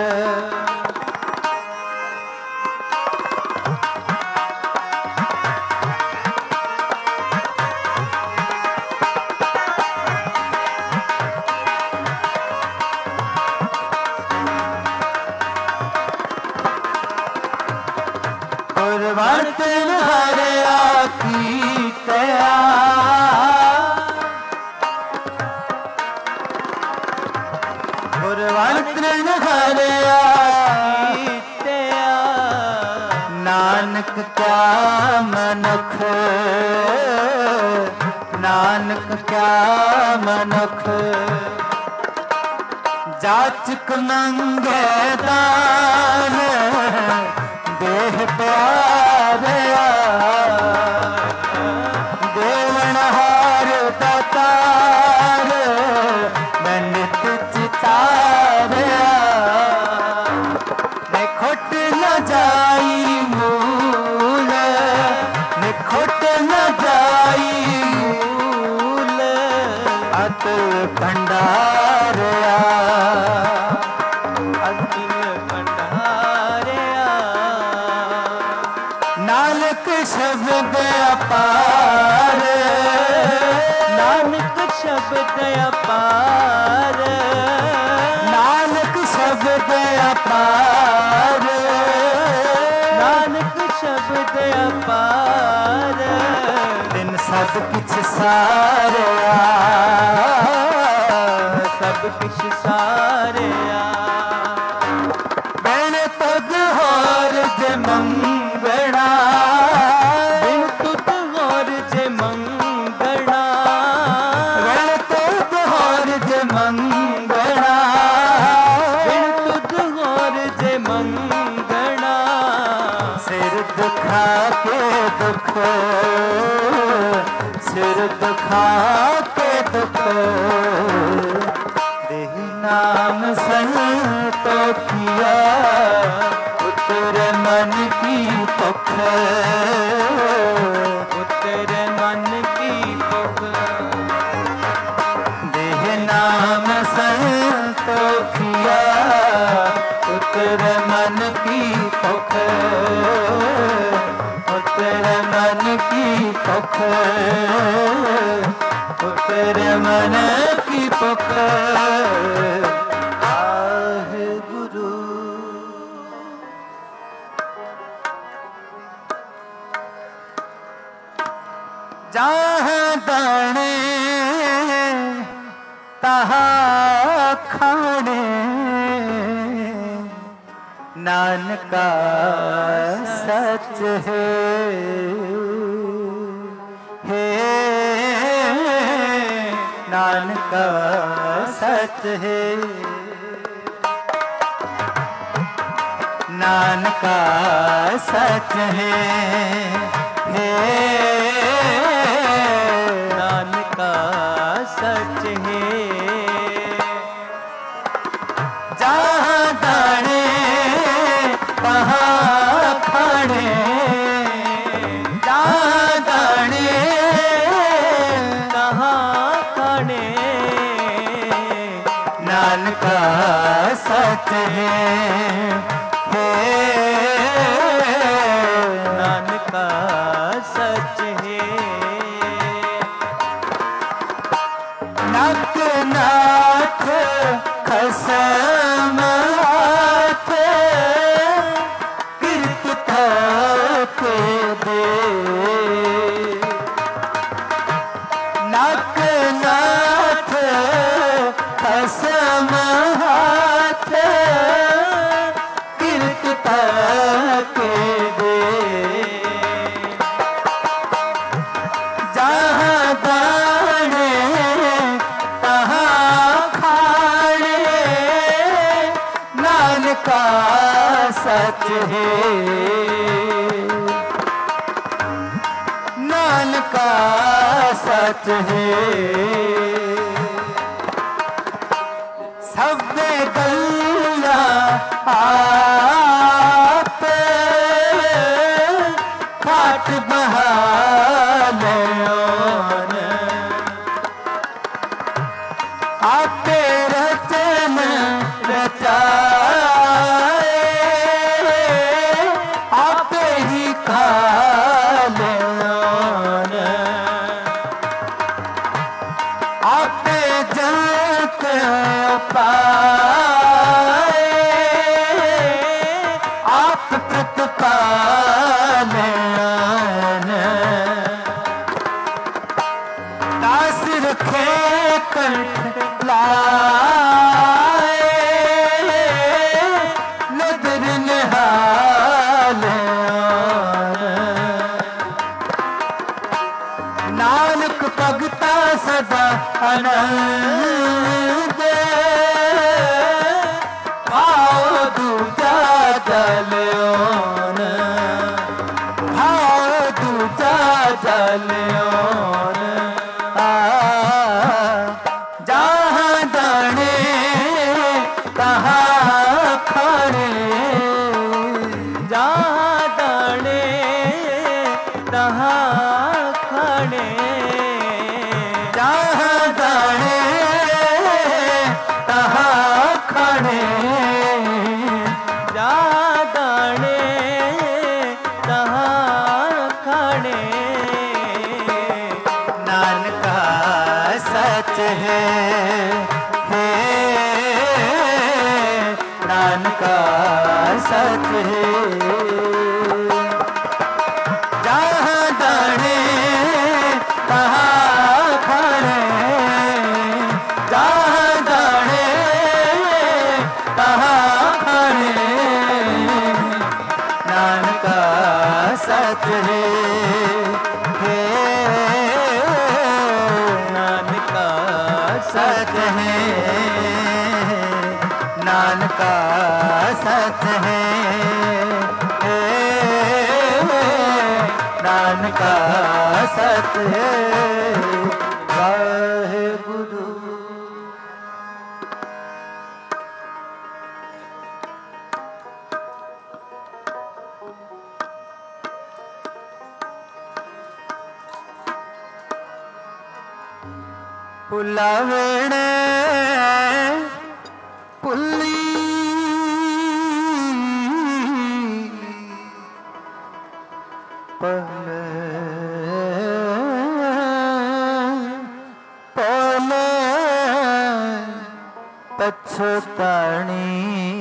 वर्त हरिया की तया वर्त हरिया की तया नानक क्या मनुख नानक क्या मनुख जाचक मंगे दान देह प्यारया देवनहार दातार मैं नित चितारया मैं खोट न जाई मूल मैं खोट न जाई मूल अत भंडारया नानक शब्द अपार नानक शब्द अपार नानक शब्द अपार नानक शब्द अपार दिन सब किछ सारया सब किछ सारया बैण तद होर जे मंगना बिन तुद होर जे मंगना बैण तद होर जे मंगना बिन तुद होर जे मंगना सिर दुखा के दुख सिर दुखा के दुख देह नाम संतो किया उतर मन की भुख उतर मन की भुख देह नाम संतो किया उतर मन की भुख उतर सुख तेरे मन की पुकार आहे गुरु। जहाँ दाने तहाँ खाने नानका सच है, हे नानका सच है, नानका सच है, हे नानका सच है। जहाँ दाने तहाँ खाने, जहाँ दाने तहाँ खाने नानका सच है, हे नानका सच है। नक नाथ खसम हाथ किरत थक दे, नक नाथ खसम हाथ किरत थक दे। जहाँ दाने तहाँ खाने नानका सच है, नानका सच है। सब गल्ला आप खाट बहाल आपे रचन रचाए, आपे ही खाल आपे जगत पाए, आप प्रतिपाल दास रखे कंठ लाए, नदर निहाल नानक भगता सदा आनंद भाव दूजा जलियोन, भाव दूजा जलियोन। जहाँ दाने तहाँ खाने, जहाँ दाने तहाँ खाने, जहाँ दाने तहाँ खाने, जहाँ दाने तहाँ खाने नानका सच है, हे नानका सच है। जहाँ दाने तहाँ खाने, जहाँ दाने तहाँ खाने नानका सच है, हे नानका सच है, नानका सच है, हे नानका सच है। वाहेगुरु। पुलावणे पुल्ली पल छोटाणी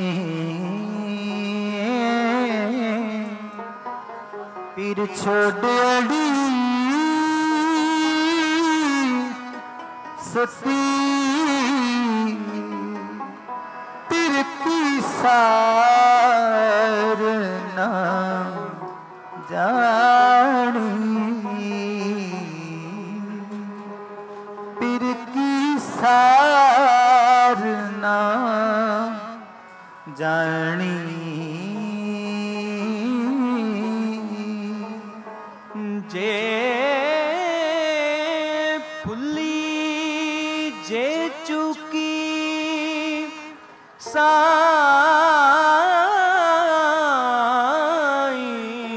पीर छोड़ी सती पीर की सार ना जानी पीर की सार ना जानी जे फुली जे चुकी साई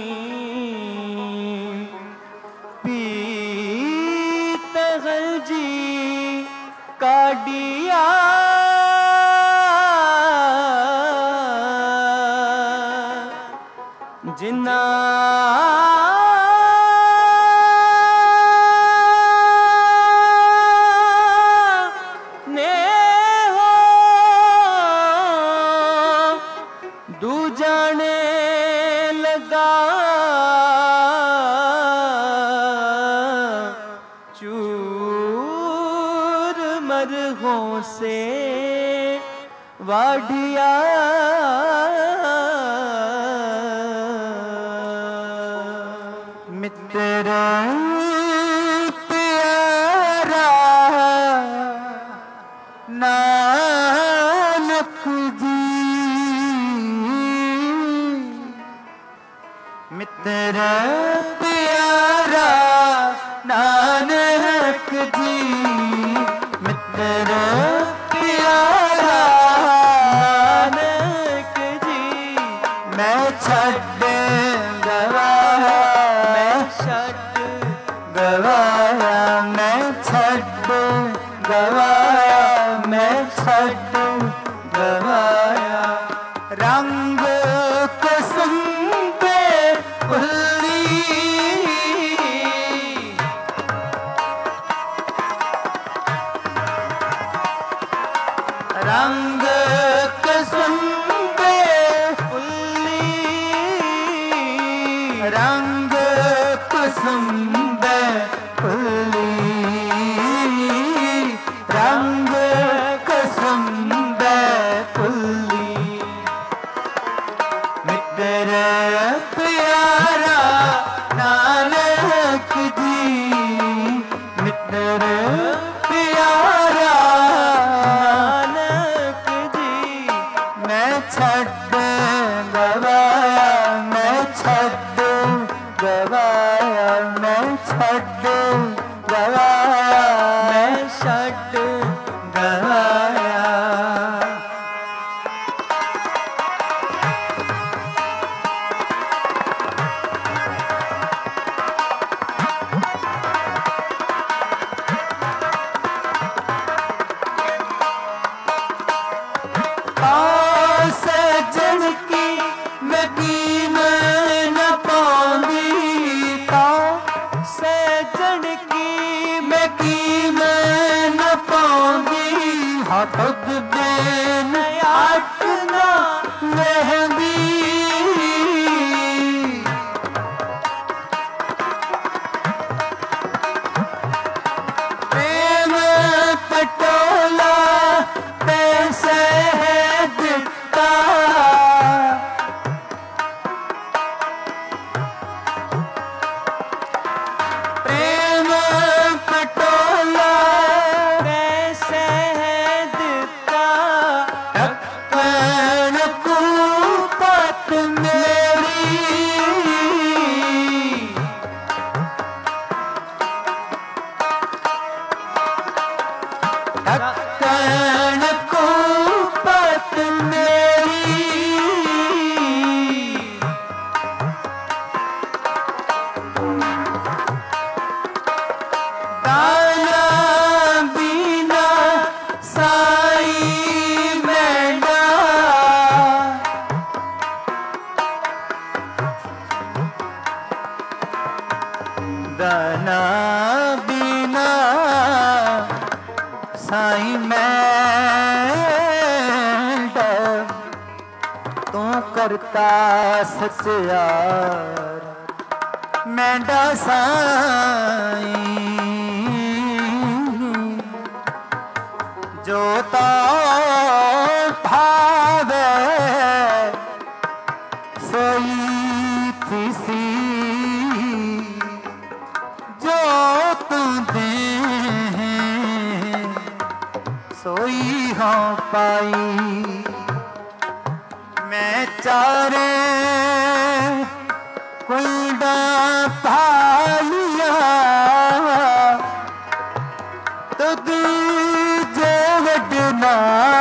पीत गलजी काडिया जिन्ना से वाडिया मित्र प्यारा नानक जी मित्र प्यारा नानक जी मित्र प्यारा नानक जी मैं छड़ गवाया मैं छड़ गवाया मैं छड़ गवाया मैं छड़ गवाया रंग कसम पे रंग कसम पे फुल्ली रंग कसम पे फुल्ली रंग कसम पे फुल्ली मित्र प्यारा नानक जी मित्र प्यारा छड़ गवाया मैं छड़ गवाया मैं छड़ गवाया मैं छड़ गवाया सजन की मैं कीमत न पाऊंगी था सजन की मैं कीमत न पाऊंगी हाँ खुद बेन आटना रहंगी प्रेम पटोला पैसे प्रेम पटोला कैसे है दिता ढक्कन कुपत मेरी ढक्कन कुपत मेरी दाना बीना साई मैंडा दाना बीना साई मैं करता सचियार मैंडा साईं जो तो भावे सोई थी जो तू दे सोई हो पाई मैं चारे कुंडा पालिया तुद जे वडना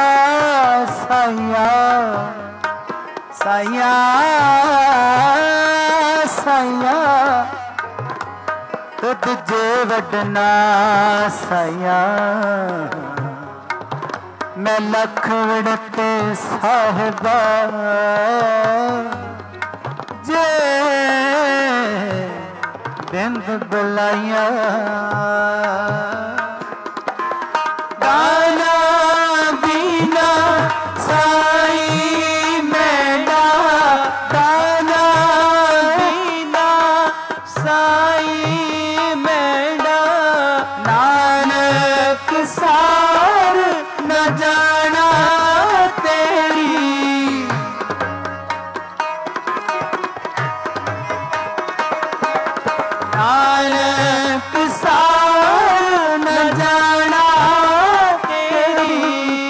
साया साया साया तुद जे वडना साया मैं लख विड़ते साहिबा जे बिंद बुलाया गाना बीना साई मैंडा गाना बीना साई मैंडा नानक सार न जाना तेरी नानक सार न जाना तेरी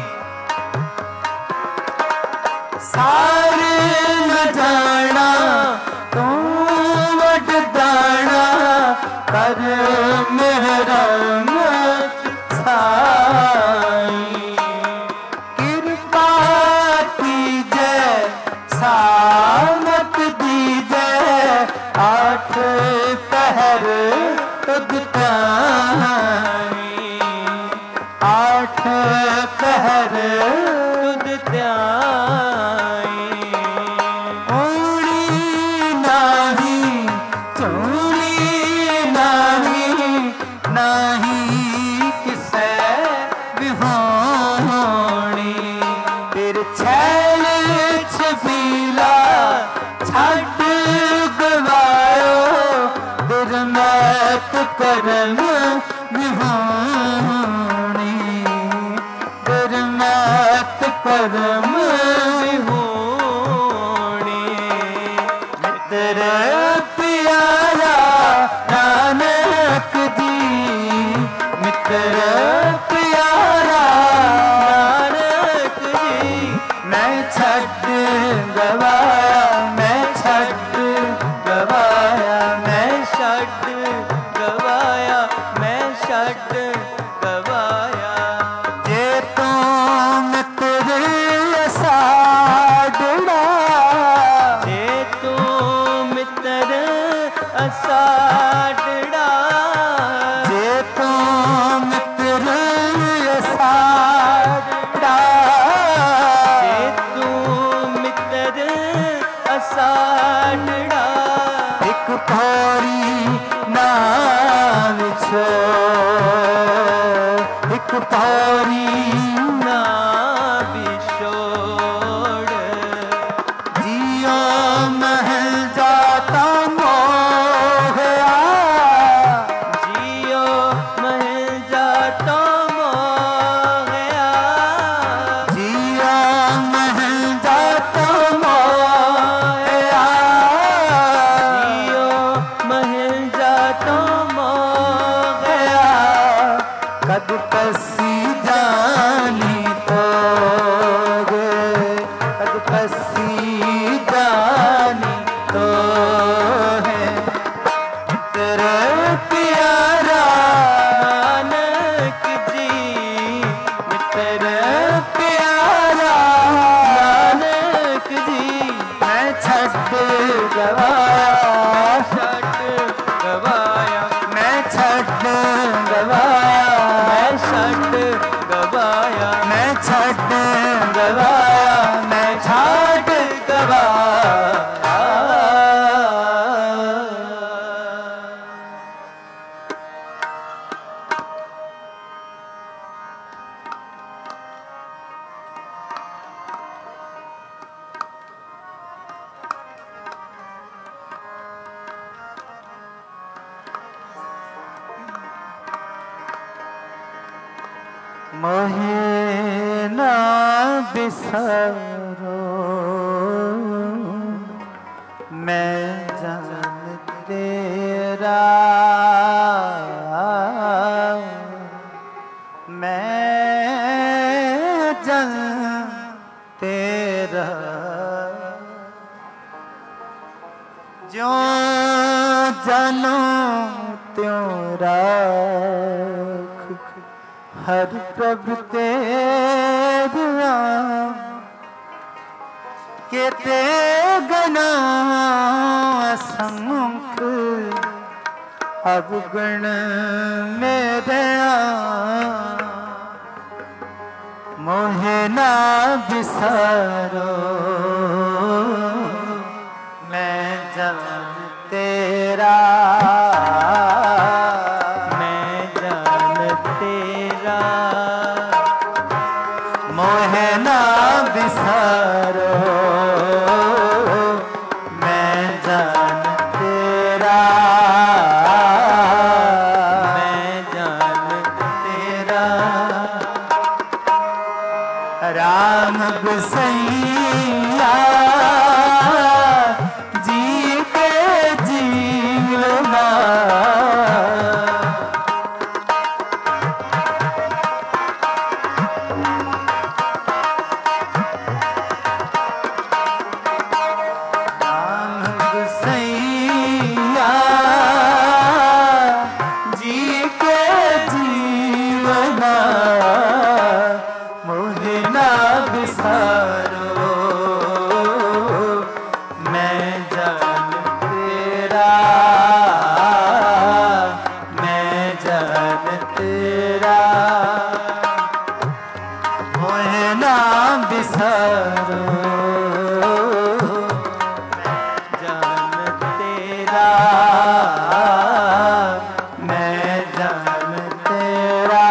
सार न जाना तू वड दाना कर मेरा साई कृपा कीजे सामत दीजे आठ पहर तुद त्याई आठ पहर तुद त्याई ऊड़ी नाही चूड़ी नाही नाही किसे विहोणी फिर छैल छबीला छड़ गवायो दुर्मत करम विहोणी दुर्मत करम विहोणी मित्र प्यारा नानक जी मित्र प्यारा नानक जी मैं छड़ गवाया मैं छड़ गवाया मैं छड़ गवाया मैं छड़ गवाया जे तू मित्र असाडड़ा जे तू मित्र असाडड़ा जे तू मित्र असाडड़ा जे तू मित्र असाडड़ा एक पौरी ना विछो एक पौरी ना विछोड़ जियो महल जाता मोहया जियो महल जाता मोहया जियो महल जाता मोहया जियो महल जाता मोहया कद कसी जानी तो कद कसी जानी तो है तेरे प्यारा नानक जी तेरे प्यारा नानक जी मैं छड़ गवाया छड़ गवाया मैं छड़ गवाया मैं छड़ मोहे ना बिसरो मैं जान तेरा, मैं जान तेरा, जो जानो त्यों राख हर प्रभ तेरा, के ते गना असंख अवगुण मेरे, मोहे ना बिसारो मैं जान तेरा, मैं जान तेरा, मोहे ना बिसारो मैं जान तेरा, मैं जान तेरा, राम गुसैया जी के जीवना, राम गुसैया जी के जीवना, मोहे ना बिसारो मैं जान तेरा, मैं जान तेरा, मोहे ना बिसारो मैं जान तेरा, मैं जान तेरा।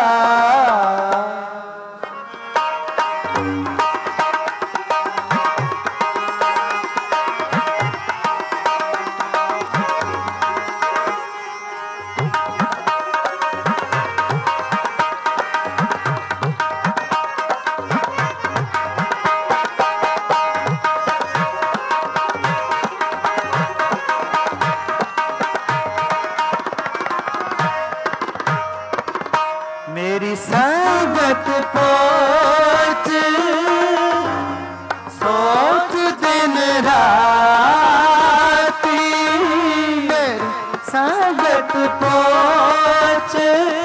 मेरी संगत पहुँच सोच दिन राती, मेरी संगत पहुँच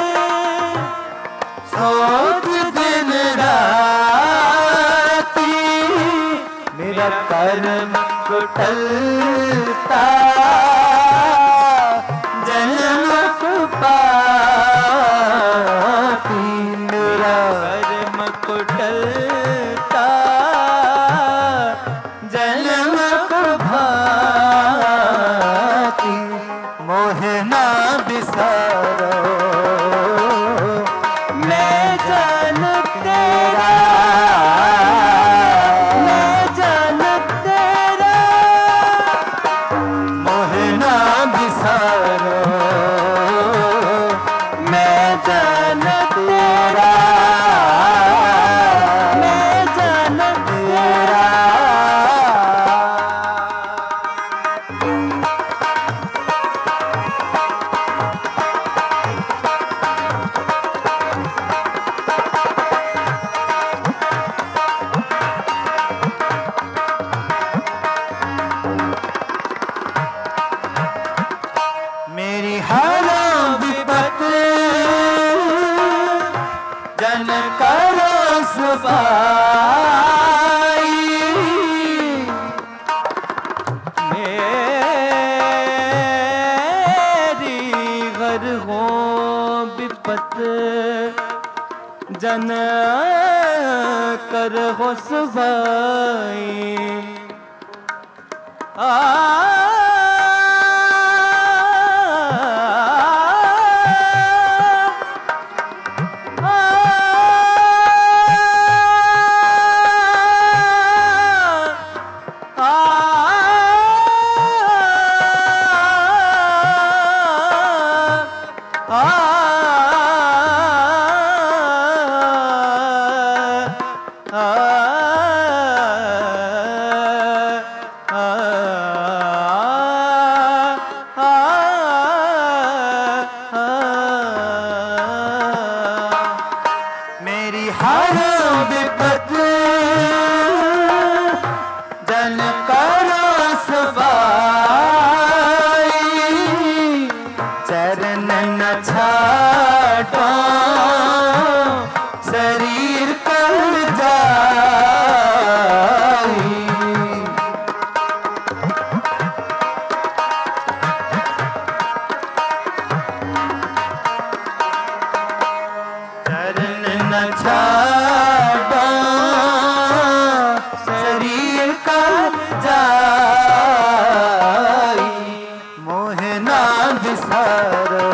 सोच दिन राती, मेरा कर्म कुटलता जन्म कुपाती, मेरा कर्म कुटलता जन्म कुभाती, मोहे ना बिसारो मैं जान तेरा, मैं जान तेरा, मोहे ना बिसारो मैं जान तेरा, मैं जान तेरा। मेरी हर विपत जन करो सफाई, मेरी घर हो विपत जन कर हो सफाई, आ भगत जन करो सवाई, चरण न छाटो शरीर कल जाई। चरण न छाटो शरीर कल जाई, मोह ना बिसारो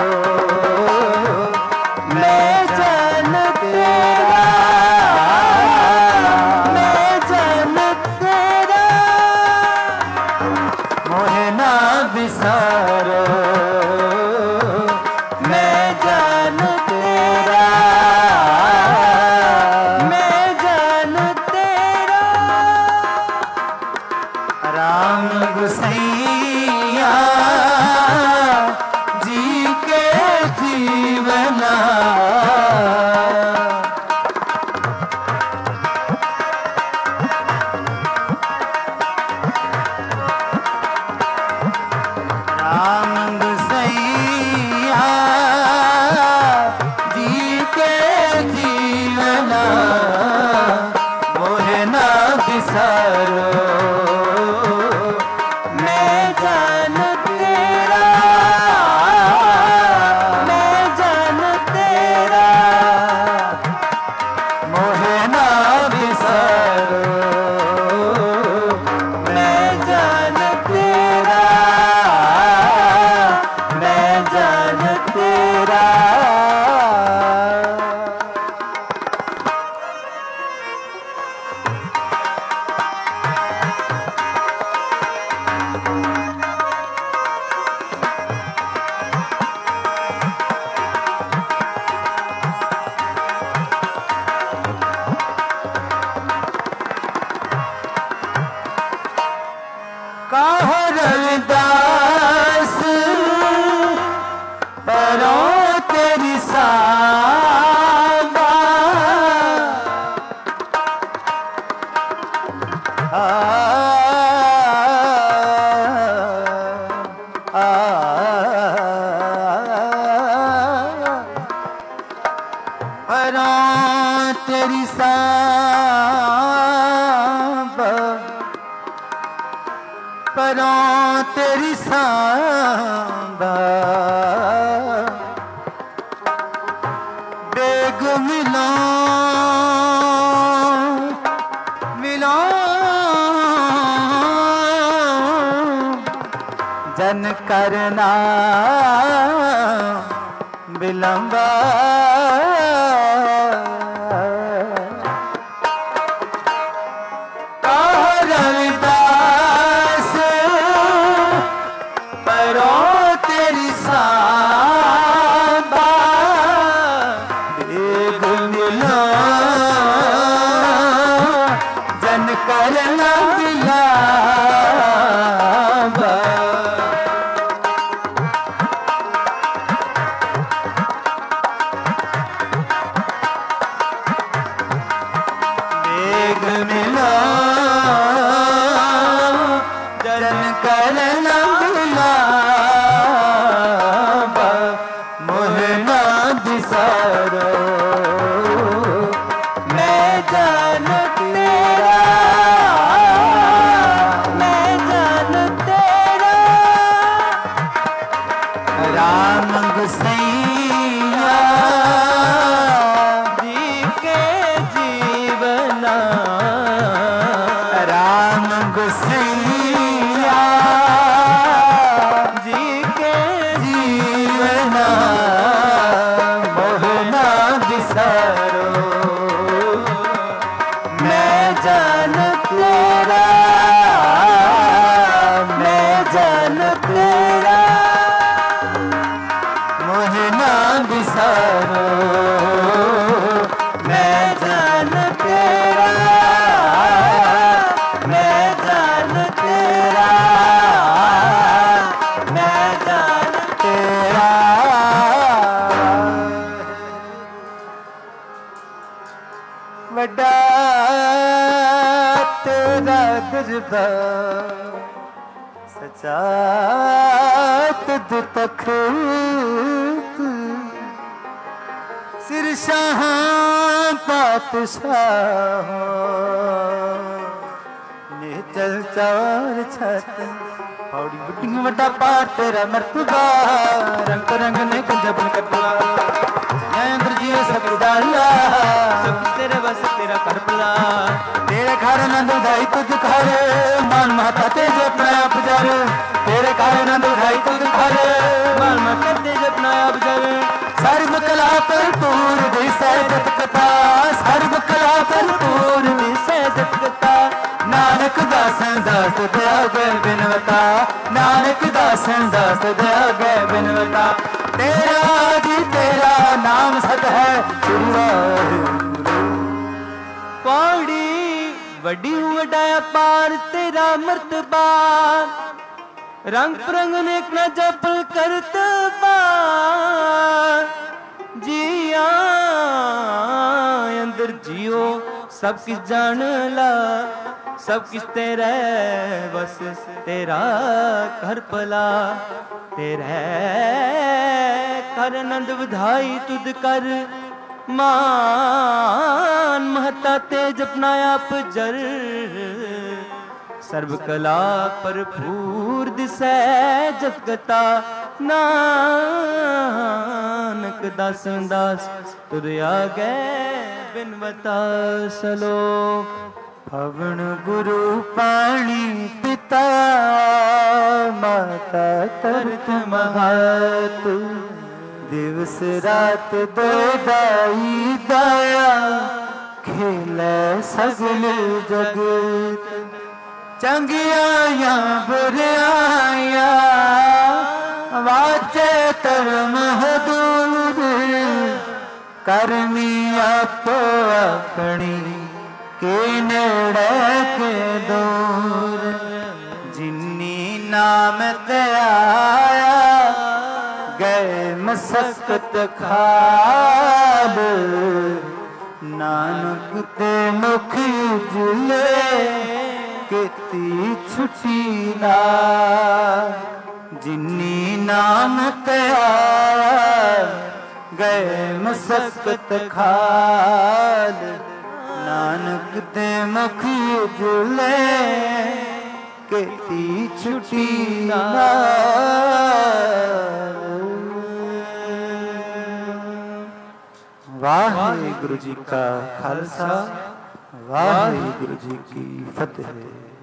मैं जन तेरा, मैं जन तेरा, मोह ना बिसारो मैं जन तेरा, मैं जन तेरा। राम गुसैया जी के जीवना, राम गुसैया जी के जीवना, मोह ना बिसारो मैं जन तेरा, मैं जन तेरा, मोह ना बिसारो मैं जन तेरा, मैं जन तेरा। कहो रविदास परो तेरी साबा, आ, आ, परो तेरी साबा, परों तेरी सांबा, बेग मिलो मिलो जन करना विलंबा, रविदास परो तेरी सांबा, बेग मिलो जन करना विलंबा। बेग मिलो जन करना विलंबा, मोह ना बिसारो मैं जन तेरा, मैं जन तेरा। राम गुसैया जी के जीवना, राम गुसैया जी के जीवना, मोह ना बिसारो मैं जन तेरा, मैं जन तेरा। करदा सचा तुझ तखत सिर शाह पातशाह निचल चार छत पौड़ी बुढ़ी वड्डा पार तेरा मर्तबा रंग रंग ने कंजबन कटवा इंद्र जियो सब डाला सब तेरे बस तेरा करबला तेरे घर नंद उधाई तुझ घर मान माता तेज अपना आप जर तेरे घर नंद उधाई तुझ घर मान माता तेज अपना आप जर सर्व कला भरपूर दिसै जत कथा सर्व कला भरपूर दिसै जत कथा नानक दासन दास दया गै बिनवता नानक दासन दास दया गै बिनवता तेरा जी तेरा नाम सत है पौड़ी वड्डी वड्डाया पार तेरा मर्तबा रंग परंग ने न जप करतबा जिया अंदर जियो सब किस जान ला सब किस तेरे बस तेरा कर भला तेरे कर नंद बधाई तुद कर मान महता तेज अपना आप जर सर्व कला भरपूर दिसै जत गता नानक दासन दास तुद आगे बिनवता सलोक पवन गुरु पाणी पिता माता तरत महत दिवस रात दो दाई दाया खेलै सगल जगत चंगियां बुरियाया वाचे धर्म हदूर करमी आपो अपनी के नेड़े के दूर जिन्नी नाम ते आया गए मसकत खाब नानक ते मुख जुले केती छुटी ना जिन्नी नाम ते आया गए मसकत खाल नानक ते मुख जुले केती छुटी ना वाहिगुरु जी का खालसा वाहिगुरु जी की फतेह।